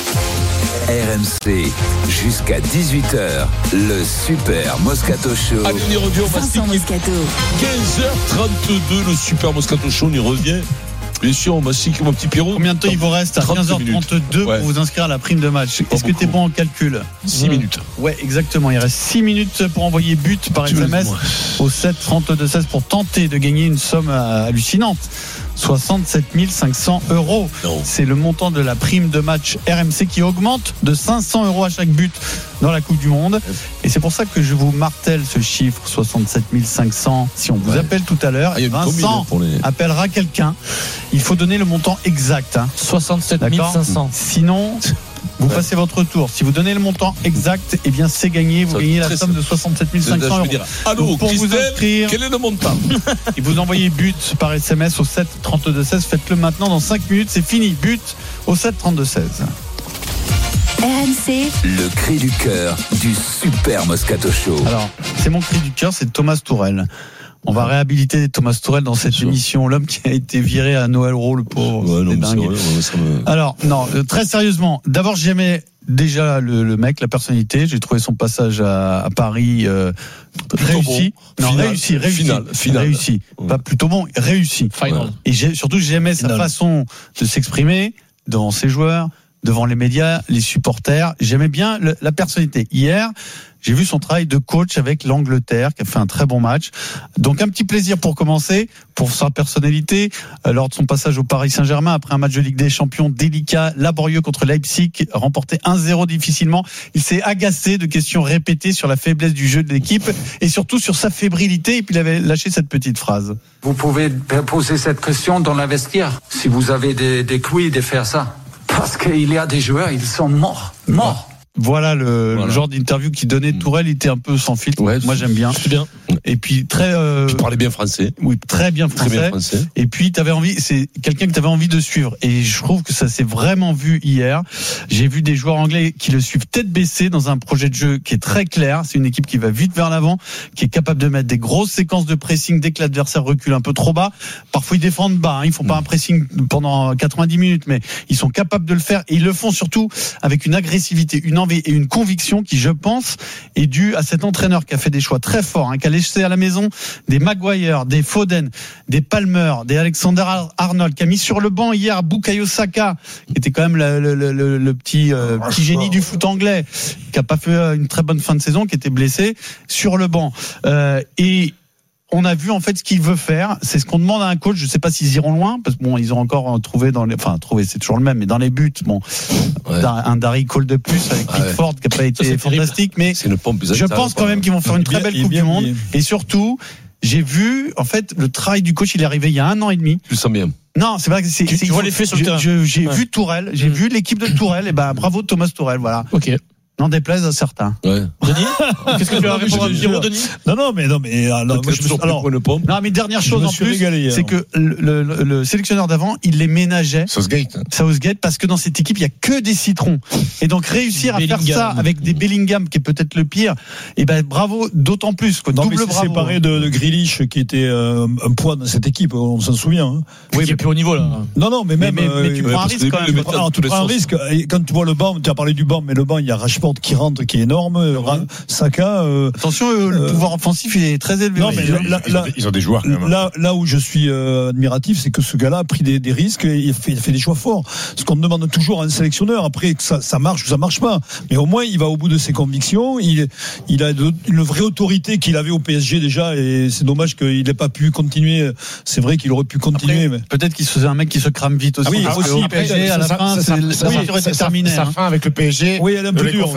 R M C, jusqu'à dix-huit heures, le super Moscato Show.
Allez, on y revient, on va
Vincent Moscato.
quinze heures trente-deux, le super Moscato Show, on y revient. Bien sûr, on masstique mon petit Pierrot.
Combien de temps il vous reste à quinze heures trente-deux
ouais.
pour vous inscrire à la prime de match? Est-ce que t'es bon en calcul?
six minutes.
Ouais, exactement. Il reste six minutes pour envoyer but par S M S au sept trente-deux seize pour tenter de gagner une somme hallucinante. soixante-sept mille cinq cents euros.
Non.
C'est le montant de la prime de match R M C qui augmente de cinq cents euros à chaque but dans la Coupe du Monde. Et c'est pour ça que je vous martèle ce chiffre, soixante-sept mille cinq cents. Si on vous
ouais.
appelle tout à l'heure,
ah,
Vincent
pour les...
appellera quelqu'un. Il faut donner le montant exact. Hein.
soixante-sept mille cinq cents.
Sinon, vous ouais. passez votre tour. Si vous donnez le montant exact, eh bien c'est gagné. Vous ça, gagnez la somme de soixante-sept mille cinq cents euros.
Dire, allô,
pour
Christelle,
vous inscrire,
quel est le montant?
Et vous envoyez but par S M S au sept trente-deux seize. Faites-le maintenant dans cinq minutes. C'est fini. But au sept trente-deux seize.
R M C.
Le cri du cœur du super Moscato Show.
Alors, c'est mon cri du cœur, c'est Thomas Tourelle. On va réhabiliter Thomas Tourelle dans cette émission. L'homme qui a été viré à Noël Rowe, le pauvre.
Ouais, non,
c'est dingue.
vrai, ouais, ça me...
Alors, non, très sérieusement. D'abord, j'aimais déjà le, le mec, la personnalité. J'ai trouvé son passage à, à Paris euh, réussi.
Bon.
Non,
final,
réussi, réussi.
Final, final.
Réussi.
Ouais.
Pas plutôt bon, réussi.
Final.
Et j'ai, surtout, j'aimais Final. Sa façon de s'exprimer devant ses joueurs, devant les médias, les supporters. J'aimais bien le, la personnalité. Hier, j'ai vu son travail de coach avec l'Angleterre, qui a fait un très bon match. Donc un petit plaisir pour commencer, pour sa personnalité, euh, lors de son passage au Paris Saint-Germain, après un match de Ligue des Champions délicat, laborieux contre Leipzig, remporté un zéro difficilement. Il s'est agacé de questions répétées sur la faiblesse du jeu de l'équipe et surtout sur sa fébrilité. Et puis il avait lâché cette petite phrase.
Vous pouvez poser cette question dans la vestiaire, si vous avez des, des couilles de faire ça. Parce qu'il y a des joueurs, ils sont morts, morts.
Voilà le, voilà le genre d'interview qui donnait Tourelle. Il était un peu sans filtre. Ouais, moi j'aime bien.
C'est bien.
Et puis très. Euh,
tu parlais bien français.
Oui, très bien français.
Très bien français.
Et puis t'avais envie. C'est quelqu'un que t'avais envie de suivre. Et je trouve que ça s'est vraiment vu hier. J'ai vu des joueurs anglais qui le suivent tête baissée dans un projet de jeu qui est très clair. C'est une équipe qui va vite vers l'avant, qui est capable de mettre des grosses séquences de pressing dès que l'adversaire recule un peu trop bas. Parfois ils défendent bas. Hein. Ils font pas un pressing pendant quatre-vingt-dix minutes, mais ils sont capables de le faire. Et ils le font surtout avec une agressivité, une envie et une conviction qui, je pense, est due à cet entraîneur qui a fait des choix très forts, hein, qui a laissé à la maison des Maguire, des Foden, des Palmer, des Alexander Arnold, qui a mis sur le banc hier Bukayo Saka, qui était quand même le, le, le, le petit, euh, petit génie du foot anglais, qui a pas fait une très bonne fin de saison, qui était blessé, sur le banc. Euh, et on a vu en fait ce qu'il veut faire. C'est ce qu'on demande à un coach. Je sais pas s'ils iront loin parce que bon, ils ont encore trouvé dans les, enfin trouvé, c'est toujours le même, mais dans les buts, bon, ouais. un Darry Cole de plus avec ah Pickford ouais. qui a pas été ça, fantastique, mais c'est une pompe je pense quand même qu'ils vont faire une très belle Coupe du Monde. Et surtout, j'ai vu en fait le travail du coach. Il est arrivé il y a un an et demi.
Tu le sens bien.
Non, c'est vrai que c'est.
Tu,
c'est
tu vois l'effet sur le terrain.
J'ai
ouais.
vu Tourelle, j'ai mmh. vu l'équipe de Tourelle. Et ben bravo Thomas Tourelle, voilà.
Ok.
N'en déplaise à certains.
Ouais.
Denis, qu'est-ce que tu vas répondre à Pierrot, Denis?
Non, non, mais non, mais alors, moi, je me suis, alors
non, mais dernière chose en plus, c'est que le, le, le sélectionneur d'avant, il les ménageait.
Southgate.
Southgate, parce que dans cette équipe, il y a que des citrons. Et donc réussir à Bellingham. faire ça avec des Bellingham, qui est peut-être le pire, et ben bravo, d'autant plus que
non,
double
mais c'est
bravo.
séparé de, de Grealish, qui était euh, un poids dans cette équipe, on s'en souvient. Hein.
Oui, qui est plus au niveau là.
Non, non, mais même.
Mais, mais, mais tu
euh,
prends un risque quand même.
Alors, tu prends un risque. Quand tu vois le banc, tu as parlé du banc, mais le banc, il y a Rashford qui rentre, qui est énorme. Saka. Euh,
Attention, euh, le pouvoir offensif il est très élevé.
Non, mais là, là,
ils, ont, ils ont des joueurs. Quand même.
Là, là où je suis euh, admiratif, c'est que ce gars-là a pris des, des risques et il a, fait, il a fait des choix forts. Ce qu'on demande toujours à un sélectionneur, après que ça, ça marche ou ça marche pas, mais au moins il va au bout de ses convictions. Il, il a de, une vraie autorité qu'il avait au P S G déjà, et c'est dommage qu'il n'ait pas pu continuer. C'est vrai qu'il aurait pu continuer.
Après, mais... Peut-être qu'il se faisait un mec qui se crame vite aussi.
Ah oui,
parce
aussi.
Au P S G, à la fin, c'est la voiture était terminée.
Sa fin avec le P S G.
Oui, elle est un peu dure.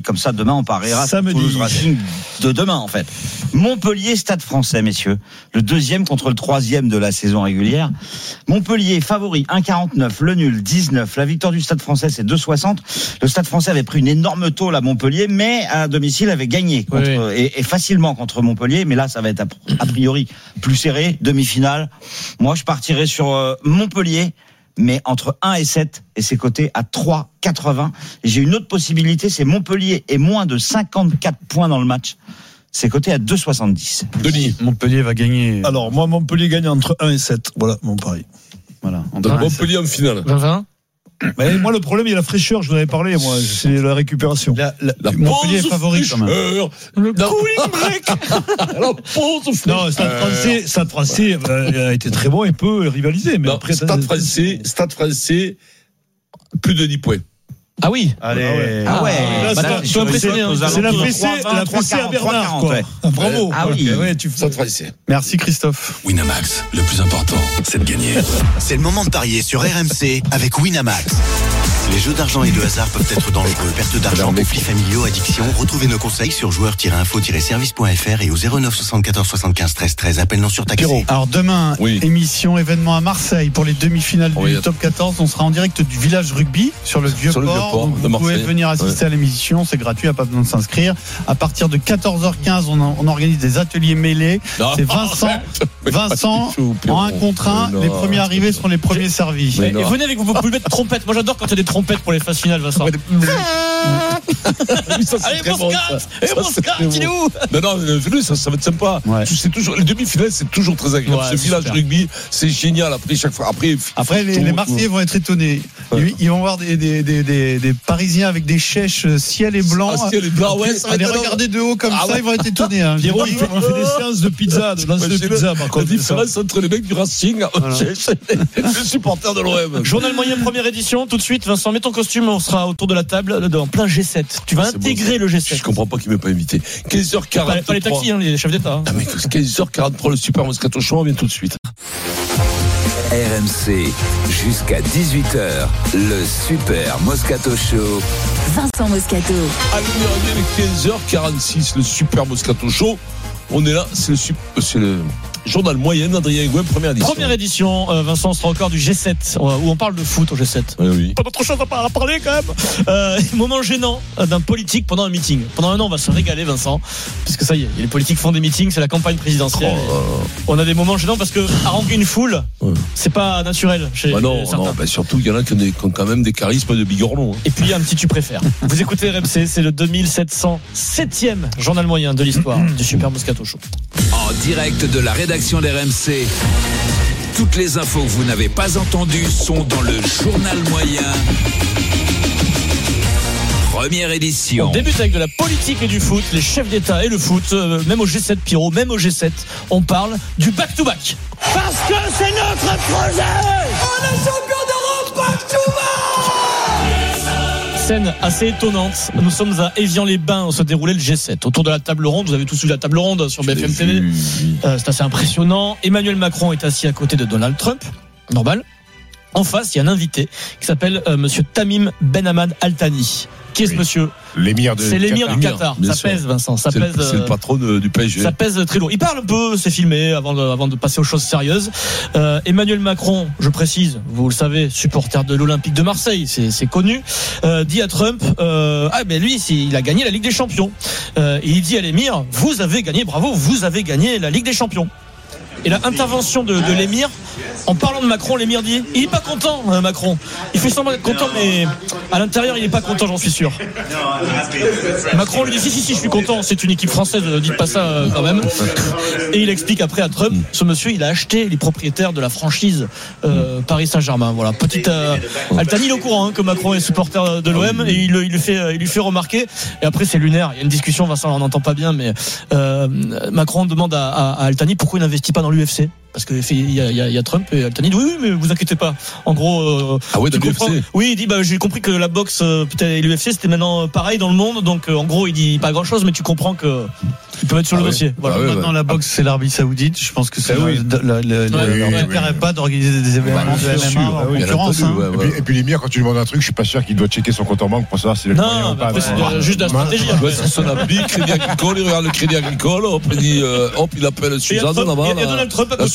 samedi. Comme ça, demain, on pariera sur
Samedi.
Toulouse Racing de demain, en fait. Montpellier, Stade Français, messieurs. Le deuxième contre le troisième de la saison régulière. Montpellier, favori, un virgule quarante-neuf. Le nul, dix-neuf. La victoire du Stade Français, c'est deux virgule soixante. Le Stade Français avait pris une énorme tôle à Montpellier, mais à domicile avait gagné contre,
Oui.
et, et facilement contre Montpellier. Mais là, ça va être a, a priori plus serré. Demi-finale. Moi, je partirais sur euh, Montpellier. mais entre un et sept, et c'est coté à trois quatre-vingts. Et j'ai une autre possibilité, c'est Montpellier et moins de cinquante-quatre points dans le match. C'est coté à deux soixante-dix.
Denis, Montpellier va gagner.
Alors, moi, Montpellier gagne entre un et sept. Voilà, mon pari.
Voilà.
Donc, Montpellier en finale.
vingt
Mais moi, le problème, il y a la fraîcheur, je vous en avais parlé, moi, c'est la récupération.
La, la,
La
Montpellier est
pause
favori quand même.
fraîcheur.
Le
Non.
cooling break.
La pause fraîcheur.
Non, Stade français, Stade français euh, a été très bon et peut rivaliser. Mais
Non,
après, ça-
Stade français, Stade français, plus de dix points.
Ah oui.
Allez.
Ah ouais.
Là,
Bah là,
c'est-
je suis
impressionné,
aux
hein. C'est la
alentours de
fessée,
trois vingt,
la fessée à
trois quarante,
Bernard,
trois
quoi.
quarante,
Bravo.
Ah oui.
Ouais, tu fais.
Stade français.
Merci Christophe.
Winamax, le plus important, c'est de gagner. C'est le moment de parier sur R M C avec Winamax. Les jeux d'argent et de hasard peuvent être dangereux. Perte d'argent, conflits familiaux, addiction. Retrouvez nos conseils sur joueurs tiret info tiret service point f r et au zéro neuf soixante-quatorze soixante-quinze treize treize. Appel non surtaxé.
Alors demain,
Oui.
émission événement à Marseille pour les demi-finales
Oui.
du top quatorze. On sera en direct du village rugby sur le vieux
Sur le
port.
Vieux-Port
Donc
de
vous pouvez
Marseille.
venir assister
Ouais.
à l'émission, c'est gratuit, il n'y a pas besoin de s'inscrire. À partir de quatorze heures quinze, on, en- on organise des ateliers mêlés.
Non,
C'est Vincent,
mais pas
Vincent
du tout, Pierrot.
en un contre un.
Mais non,
Les premiers arrivés seront les premiers servis.
Mais
Et,
non.
et venez avec vous, vous pouvez mettre trompette. Moi j'adore quand il y a des trompettes pour les phases finales, Vincent.
Ça, c'est
Allez,
très bon,
Moscat.
ça.
Et
Ça,
Moscat,
c'est très
il est
bon.
où?
Non, non, euh, venez, ça, ça va être sympa.
Ouais.
C'est toujours, les demi-finales, c'est toujours très agréable.
Ouais,
Ce
c'est
village
super.
rugby, c'est génial. Après, chaque fois, après,
Après, les,
tout-
les Marseillais vont être étonnés. Ils, ils vont voir des, des, des, des, des Parisiens avec des chèches ciel et blanc.
Ah, ciel et blanc, ouais, ça va
À les
être
regarder de haut comme
Ah
ça,
ouais.
ils vont être étonnés. Hein.
Pierrot, il fait, on fait des séances de pizza, de lance
Ouais,
de
c'est
pizza,
le-
par
La
contre.
différence entre les mecs du Racing, le supporter de l'O M.
Journal moyen, première édition, tout de suite. Vincent, mets ton costume, on sera autour de la table, en plein G sept. Tu vas
C'est
intégrer
bon,
le G
Je
sept.
comprends pas qu'il m'ait pas invité. quinze heures
Pas,
quarante-trois.
pas les taxis, hein, les chefs d'État. hein.
Ah, mais quinze heures quarante-trois, le Super Moscato Show, on vient tout de suite.
R M C, jusqu'à dix-huit heures, le Super Moscato Show.
Vincent Moscato.
Allez, on est quinze heures quarante-six, le Super Moscato Show. On est là, c'est le, sup- c'est le journal moyen d'Adrien Gouin, première édition.
Première édition, euh, Vincent, on sera encore du G sept, où on parle de foot au G sept.
Oui, oui.
Pas d'autre chose à par- à parler quand même. Euh, moment gênant euh, d'un politique pendant un meeting. Pendant un an, on va se régaler, Vincent, puisque ça y est, les politiques font des meetings, c'est la campagne présidentielle.
Oh,
On a des moments gênants parce que haranguer une foule,
Ouais.
c'est pas naturel chez,
Bah non,
chez certains.
non, bah surtout il y en a qui ont, des- qui ont quand même des charismes de bigorneau. hein.
Et puis il y a un petit tu préfères. Vous écoutez R M C, c'est le deux mille sept cent septième journal moyen de l'histoire du Super Moscato Show.
En direct de la rédaction d'R M C. Toutes les infos que vous n'avez pas entendues sont dans le journal moyen. Première
On
édition.
débute avec de la politique et du foot, les chefs d'État et le foot, euh, même au G sept Pierrot, même au G sept, on parle du back-to-back. Parce que c'est notre projet. On est champion d'Europe back-to-back. Scène assez étonnante. Nous sommes à Évian-les-Bains où se déroulait le G sept. Autour de la table ronde, vous avez tous vu la table ronde sur B F M T V. Euh, c'est assez impressionnant. Emmanuel Macron est assis à côté de Donald Trump. Normal. En face, il y a un invité qui s'appelle euh, Monsieur Tamim Ben Hamad Al Thani. Qui est ce
Oui.
monsieur?
L'émir de
C'est l'émir du
Qatar.
Qatar.
Bien
Ça
sûr.
pèse, Vincent. Ça
C'est
pèse.
le, c'est le
euh,
patron de- du P S G.
Ça pèse très lourd. Il parle un peu, c'est filmé avant de, avant de passer aux choses sérieuses. Euh, Emmanuel Macron, je précise, vous le savez, supporter de l'Olympique de Marseille, c'est, c'est connu, euh, dit à Trump, euh, ah ben lui, c'est- il a gagné la Ligue des Champions. Euh, et il dit à l'émir, vous avez gagné, bravo, vous avez gagné la Ligue des Champions. Et la intervention de, de l'émir, en parlant de Macron, l'émir dit, il est pas content, euh, Macron. Il fait semblant d'être content, mais à l'intérieur, il est pas content, j'en suis sûr. Macron lui dit, si, si, si, je suis content, c'est une équipe française, ne dites pas ça euh, quand même. Et il explique après à Trump, ce monsieur, il a acheté les propriétaires de la franchise euh, Paris Saint-Germain. Voilà, petite euh, Altani, il est au courant hein, que Macron est supporter de l'O M et il, il lui fait, il lui fait remarquer. Et après, c'est lunaire. Il y a une discussion, Vincent, on n'entend pas bien, mais euh, Macron demande à, à, à Altani pourquoi il n'investit pas dans l'U F C. Parce qu'il y, y, y a Trump et Altani dit oui, oui, mais vous inquiétez pas. En gros, euh,
Ah ouais,
tu
dans l'U F C.
comprends. Oui, il dit bah j'ai compris que la boxe, euh, peut-être et l'U F C, c'était maintenant pareil dans le monde. Donc euh, en gros, il dit pas grand-chose, mais tu comprends que ils peuvent être sur
Ah
le
ouais.
dossier. Voilà.
Ah ouais,
Maintenant,
ouais.
la boxe, c'est l'Arabie Saoudite. Je pense que c'est
Ah oui.
la- la- la- la-
Ouais,
leur
oui,
intérêt
oui.
pas d'organiser des événements
Bah,
de
bien
M M A
sûr,
en
ah oui,
concurrence.
bien entendu,
hein.
ouais,
Et
ouais.
puis, et puis l'émir, quand tu lui demandes un truc, je suis pas sûr qu'il doit checker son compte en banque pour savoir si le
Non,
moyen ou
mais
pas.
après, c'est
Ouais.
de- juste de la stratégie.
Il doit sur son appli, Crédit Agricole, il regarde le Crédit Agricole, hop, il dit, euh, hop, il appelle
Et il y a
Suzanne
Trump-
là-bas.
il y a
là.
Donald Trump à
La
côté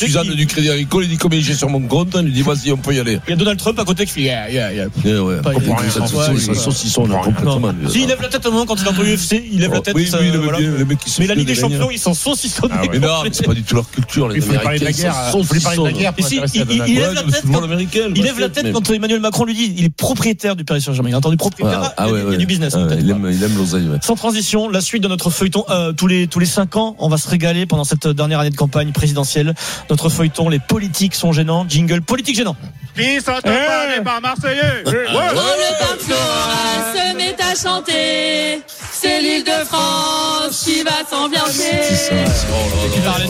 Suzanne du Crédit Agricole, il dit combien j'ai sur mon compte, il lui dit vas-y, on peut y aller.
Il y a Donald Trump à côté qui fait yeah, yeah, yeah.
Yeah, ouais.
Pas-
Comprends
il-
rien,
il-
ça,
ouais,
c'est
il-
saucisson, là, complètement.
Si, il lève la tête au moment quand il est entre l'U F C, il lève la tête.
Oui,
ça,
oui, il aime
voilà.
bien, les mecs qui se
Mais la Ligue des
foutent
Champions,
derrière.
ils sont saucissonnés.
Ah ouais. Mais non, mais c'est pas du tout leur culture, les
Il faut parler de la
Américains.
guerre.
Ils sont
Il faut parler de la
saucissons.
guerre.
Et si, il, il- il lève la tête quand, il lève la tête quand Emmanuel Macron lui dit il est propriétaire du Paris Saint-Germain. Il a entendu propriétaire,
Ah,
il y a,
ouais,
il y a du business.
ouais,
peut-être.
il aime, il aime l'oseille, ouais.
Sans transition, la suite de notre feuilleton euh, tous les tous les cinq ans, on va se régaler pendant cette dernière année de campagne présidentielle. Notre feuilleton, les politiques sont gênants. Jingle politique gênant.
Qui saute pas n'est pas marseillais.
Quand le pape floral se met à chanter, c'est l'île de France qui va s'ambiancer.
Marlène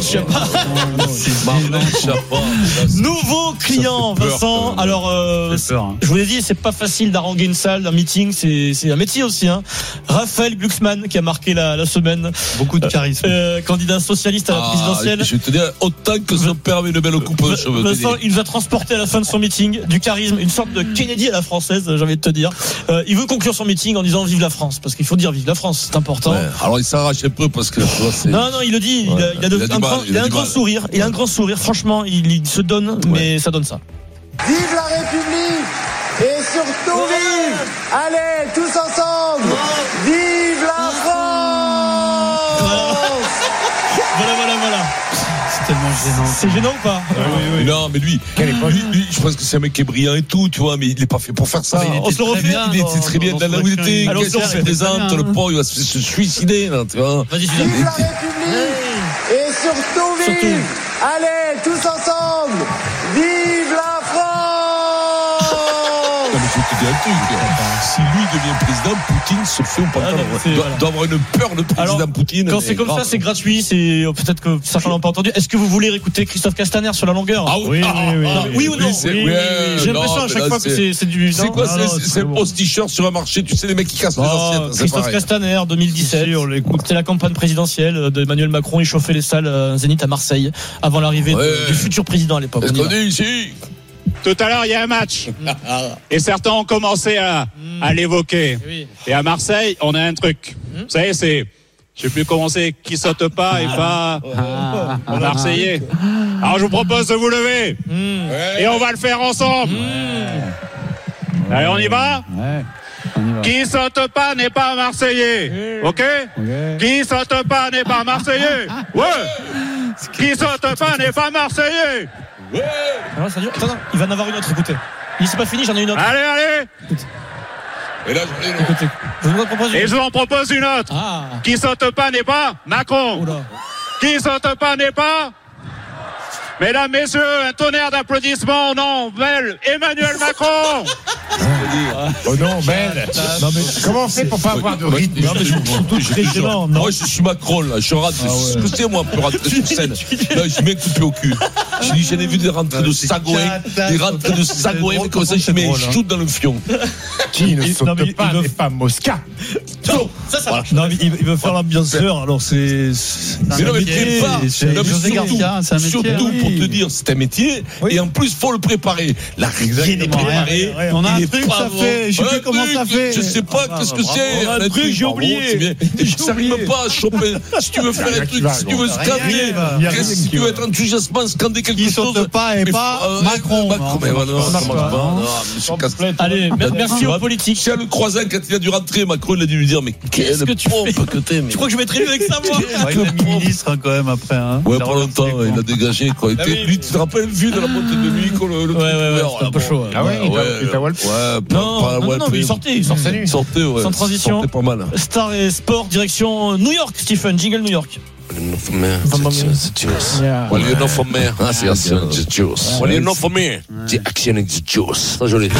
Schiappa. Nouveau client, Vincent. Alors, euh, je vous l'ai dit, c'est pas facile d'arranger une salle, un meeting, c'est c'est un métier aussi. Hein. Raphaël Glucksmann qui a marqué la, la semaine.
Beaucoup de charisme.
Euh, candidat socialiste à la
Ah,
présidentielle.
je vais te dire, autant que son père avait une belle coupe de cheveux.
Vincent, il nous a transporté à la fin de son meeting du charisme, une sorte de Kennedy à la française, j'ai envie de te dire. Euh, il veut conclure son meeting en disant vive la France, parce qu'il faut dire vive la France, c'est important.
Ouais, alors il s'arrache un peu parce que tu vois, c'est.
Non, non, il le dit.
Ouais,
il a, il a, de-
il a du
un,
mal,
grand,
il
il
a
a un
du
grand
mal.
sourire. Il a un grand sourire. Franchement, il, il se donne, mais ça donne ça.
Vive la République et surtout vive. Allez, tous ensemble. Vive la France.
Voilà, voilà, voilà.
C'est tellement gênant.
C'est gênant ou pas?
Mais non, mais lui, lui, lui, je pense que c'est un mec qui est brillant et tout, tu vois, mais il n'est pas fait pour faire ça.
Ah, mais il
on
était
se le
très
refait.
bien
Il
dans-
était très bien
dans
dans
son
là où il
action.
était.
Alors,
Qu'est-ce
on
qu'il
se
se
refait
présente,
très bien.
le pauvre, il va se se suicider, là, tu vois.
Vas-y,
Vive la République et surtout vive.
Surtout.
Allez, tous ensemble. Vive la France.
Non, mais je vais te dire un truc. Si lui devient président, Poutine se fait au pantalon.
Ah, non, mais c'est-
Il doit,
voilà.
doit avoir une peur, le président
Alors,
Poutine.
quand
mais
c'est comme
grave.
ça, c'est gratuit. C'est peut-être que certains l'ont pas entendu. Est-ce que vous voulez écouter Christophe Castaner sur la longueur?
Ah oui,
Ah,
oui, oui,
ah,
oui,
oui ou non?
c'est-
Oui,
ouais,
oui, oui. J'ai
non,
l'impression à
mais
chaque
là,
fois que c'est c'est du.
C'est
non,
quoi?
non,
c'est-
non,
C'est c'est un post t-shirt sur un marché, tu sais, les mecs qui cassent les
Oh,
assiettes. c'est
Christophe
pareil.
Castaner, deux mille dix-sept. C'était la campagne présidentielle d'Emmanuel Macron. Il chauffait les salles euh, Zénith à Marseille avant l'arrivée de-
Ouais.
du futur président à l'époque.
Est-ce
On y
qu'on
va.
est ici?
Tout à l'heure, il y a un match. Et certains ont commencé à, à l'évoquer.
Oui.
Et à Marseille, on a un truc. Vous savez, c'est, je sais plus comment c'est, qui saute pas et pas un Marseillais. Alors je vous propose de vous lever. Et on va le faire ensemble. Allez, on y va?
Ouais. On y va.
Qui saute pas n'est pas Marseillais. Ok? Qui saute pas n'est pas Marseillais. Ouais. Qui saute pas n'est pas Marseillais.
Alors, ça dure. Attends, non, il va en avoir une autre. Écoutez. Il c'est pas fini, j'en ai une autre.
Allez, allez.
Et là, j'en ai une.
Écoutez. Je vous en propose une.
Et je vous en propose une autre.
Ah.
Qui saute pas n'est pas Macron.
Oula.
Qui saute pas n'est pas. Mesdames, messieurs, un tonnerre d'applaudissements. Non, belle Emmanuel Macron.
Oh non, belle. Non, mais comment on fait pour pas avoir de rythme?
Non, mais je, je, je,
très
je-
gênant, non
moi, je suis Macron, là. Je rentre. Ce que c'est, moi, pour rentrer sur scène. Là, je mets un coupé au cul. Je dis, j'en ai vu des rentrées de sagouin. Des rentrées de sagouin. Mais comme ça, je mets un shoot dans le fion.
Qui ne
Non,
saute
mais il
pas
veut-
n'est pas Mosca.
Non, ça, ça marche.
Non, mais il, il veut faire l'ambianceur, alors c'est. c'est
Mais non,
un
mais
métier,
prépare.
c'est-
Non, mais
José
surtout-
Garcia, c'est un métier.
Surtout
Oui.
pour te dire, c'est un métier.
Oui.
Et en plus, faut le préparer. La rien n'est
Exactement, rien,
préparé.
rien.
On a un
Il est
truc,
pas
ça
bon.
fait- je sais
Un
plus comment
truc,
ça fait.
Je sais pas
Ah,
qu'est-ce que
bravo.
c'est.
On a un truc, j'ai
bravo,
oublié.
c'est bien. Et tu n'arrives pas à choper. Si tu veux faire un truc, si tu veux scander,
il y a rien
si
qui
tu veux
va.
être enthousiasmant, scander quelque
Qui
chose.
saute pas et
mais
pas
faut- euh,
Macron.
Macron, mais voilà,
Ça
ça
marche
marche
pas.
pas. Non, monsieur Castel.
Allez, mer- merci aux politiques.
Si à le croisant, quand il a dû rentrer, Macron, il a dû lui dire, mais
Qu'est-ce
quelle
que tu
pompe
fais
que t'es, mais.
Tu crois que je vais être élu avec ça, moi?
Ouais, il a mis ministre hein, quand même après. Hein.
Ouais,
Il a
pas
remercié,
longtemps,
quoi.
il a dégagé, quoi. Il
Ah
était-
oui,
lui, tu te rappelles, vu de la montée de nuit, quoi, le, le
Ouais, ouais, ouais,
ouvert,
c'était un
là,
peu
bon.
chaud.
Ah ouais, il t'a- il t'a walp.
Ouais, pas,
Non,
pas,
non,
ouais,
non, mais il sortait, il sortait.
Il sortait, ouais.
Sans transition.
Sortait pas mal.
Star et sport, direction New York, Stephen. Jingle New York.
What do you know for me? Ah, c'est action, the juice. What do you know for me? The action, the juice. Ça, je l'ai dit.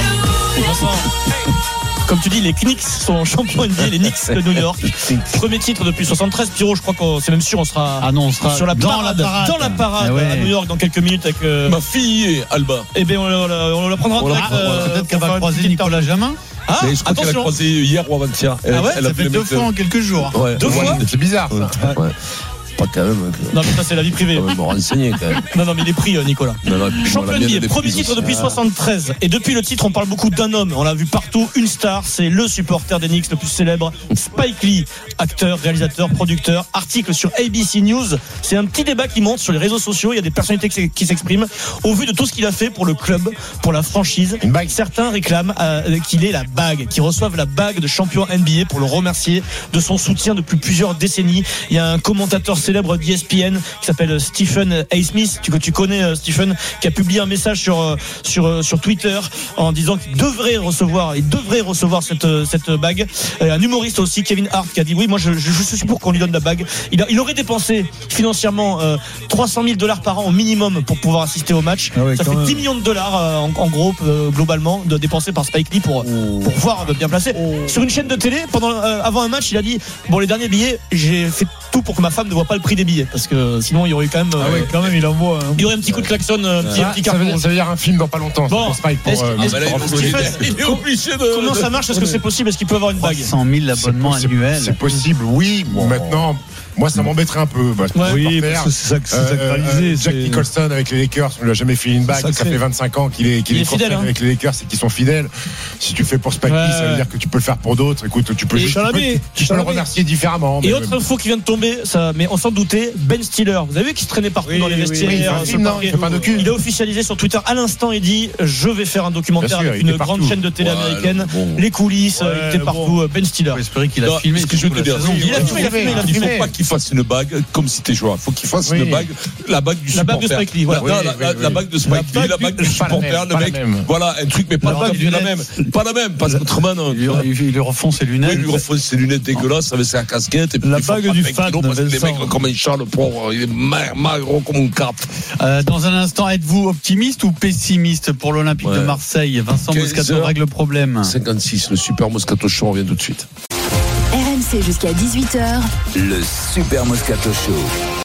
Comme tu dis, les Knicks sont champions N B A, les Knicks de New York. Premier titre depuis soixante-treize. Pierrot, je crois que c'est même sûr, on sera,
Ah non, on sera
sur la
dans
parade,
la parade.
dans la parade
Ah ouais.
à New York dans quelques minutes avec. Euh,
Ma fille, Alba.
eh bien, on, la- on la- on la prendra en
On la
direct.
prend,
euh,
Peut-être qu'elle
pour faire
va
une
croiser
petite
Nicolas Jamin.
Ah,
Mais je crois qu'elle a
attention.
croisé hier ou avant-hier. Elle,
Ah ouais,
elle a
Ça
vu
fait
les
deux
mecs,
fois en quelques jours.
Ouais,
Deux
ouais,
fois
C'est bizarre, ça.
ouais. Pas quand même. Que...
Non, mais ça, c'est la vie privée.
Quand même me renseigner, quand même.
Non, non, mais il est pris, Nicolas.
Non, non,
Champion N B A, premier titre depuis soixante-treize. Et depuis le titre, on parle beaucoup d'un homme. On l'a vu partout, une star. C'est le supporter des Knicks le plus célèbre, Spike Lee. Acteur, réalisateur, producteur. Article sur A B C News. C'est un petit débat qui monte sur les réseaux sociaux. Il y a des personnalités qui s'expriment. Au vu de tout ce qu'il a fait pour le club, pour la franchise, certains réclament euh, qu'il ait la bague, qu'il reçoive la bague de champion N B A pour le remercier de son soutien depuis plusieurs décennies. Il y a un commentateur célèbre d'E S P N qui s'appelle Stephen A. Smith, que tu connais, Stephen, qui a publié un message sur sur sur Twitter en disant qu'il devrait recevoir, il devrait recevoir cette cette bague. Un humoriste aussi, Kevin Hart, qui a dit oui, moi je, je, je suis pour qu'on lui donne la bague. Il a, il aurait dépensé financièrement euh, trois cent mille dollars par an au minimum pour pouvoir assister au match. Ah ouais, ça fait même. dix millions de dollars euh, en, en gros euh, globalement de dépensés par Spike Lee pour oh. pour voir bien placé. Oh. Sur une chaîne de télé, pendant euh, avant un match, il a dit bon, les derniers billets, j'ai fait tout pour que ma femme ne voit pas le prix des billets, parce que sinon il y aurait eu quand même euh,
ah ouais, quand même il envoie hein.
il y aurait un petit coup de klaxon, un petit,
ah,
petit
ça, veut dire, ça veut dire un film dans pas longtemps.
Bon,
pour Spike, pour,
est-ce,
euh,
est-ce,
est-ce,
est-ce, Stephen, il est obligé de comment ça marche? Est-ce que c'est possible? Est-ce qu'il peut avoir une bague?
cent mille abonnements
c'est,
annuels.
C'est possible, oui. Bon. Maintenant, moi ça m'embêterait un peu. Bah,
ouais, oui, parce que c'est, ça, c'est euh, sacralisé.
Euh, Jack c'est... Nicholson avec les Lakers, on lui a jamais fait une bague. Ça, ça fait vingt-cinq ans qu'il est, qu'il
il est,
est
fidèle hein.
avec les Lakers et qu'ils sont fidèles. Si tu fais pour Spike Lee, ouais. ça veut dire que tu peux le faire pour d'autres. Écoute, tu peux, tu peux, tu peux le remercier différemment.
Et autre info qui vient de tomber, ça, mais on s'en doutait, Ben Stiller. Vous avez vu qu'il se traînait partout oui, dans les vestiaires. Oui, oui,
film, non, il,
il a officialisé sur Twitter à l'instant. Il dit je vais faire un documentaire sûr, avec une grande chaîne de télé ouais, américaine. Bon. Les coulisses, ouais, il était partout. Bon. Ben Stiller.
J'espère qu'il a non, filmé.
Ce que je veux te dire,
il a filmé, il a filmé, il a
filmé. Il faut pas qu'il fasse une bague comme si t'es joueur. Il faut qu'il fasse une bague, la bague du supporter.
La bague de Spike Lee.
La bague de Spike Lee, la bague du supporter. Le mec, voilà un truc, mais pas la bague la même, pas la même, parce qu'autrement
il lui refond ses lunettes.
Il lui refond ses lunettes dégueulasses avec sa casquette.
La bague du fan.
Parce que les mecs comme un Charles pauvre, il est magre comme un cap.
Dans un instant, êtes-vous optimiste ou pessimiste pour l'Olympique de Marseille? Vincent Moscato règle le problème.
cinquante-six, le super Moscato Show, on revient tout de suite.
R M C jusqu'à dix-huit heures.
Le super Moscato Show.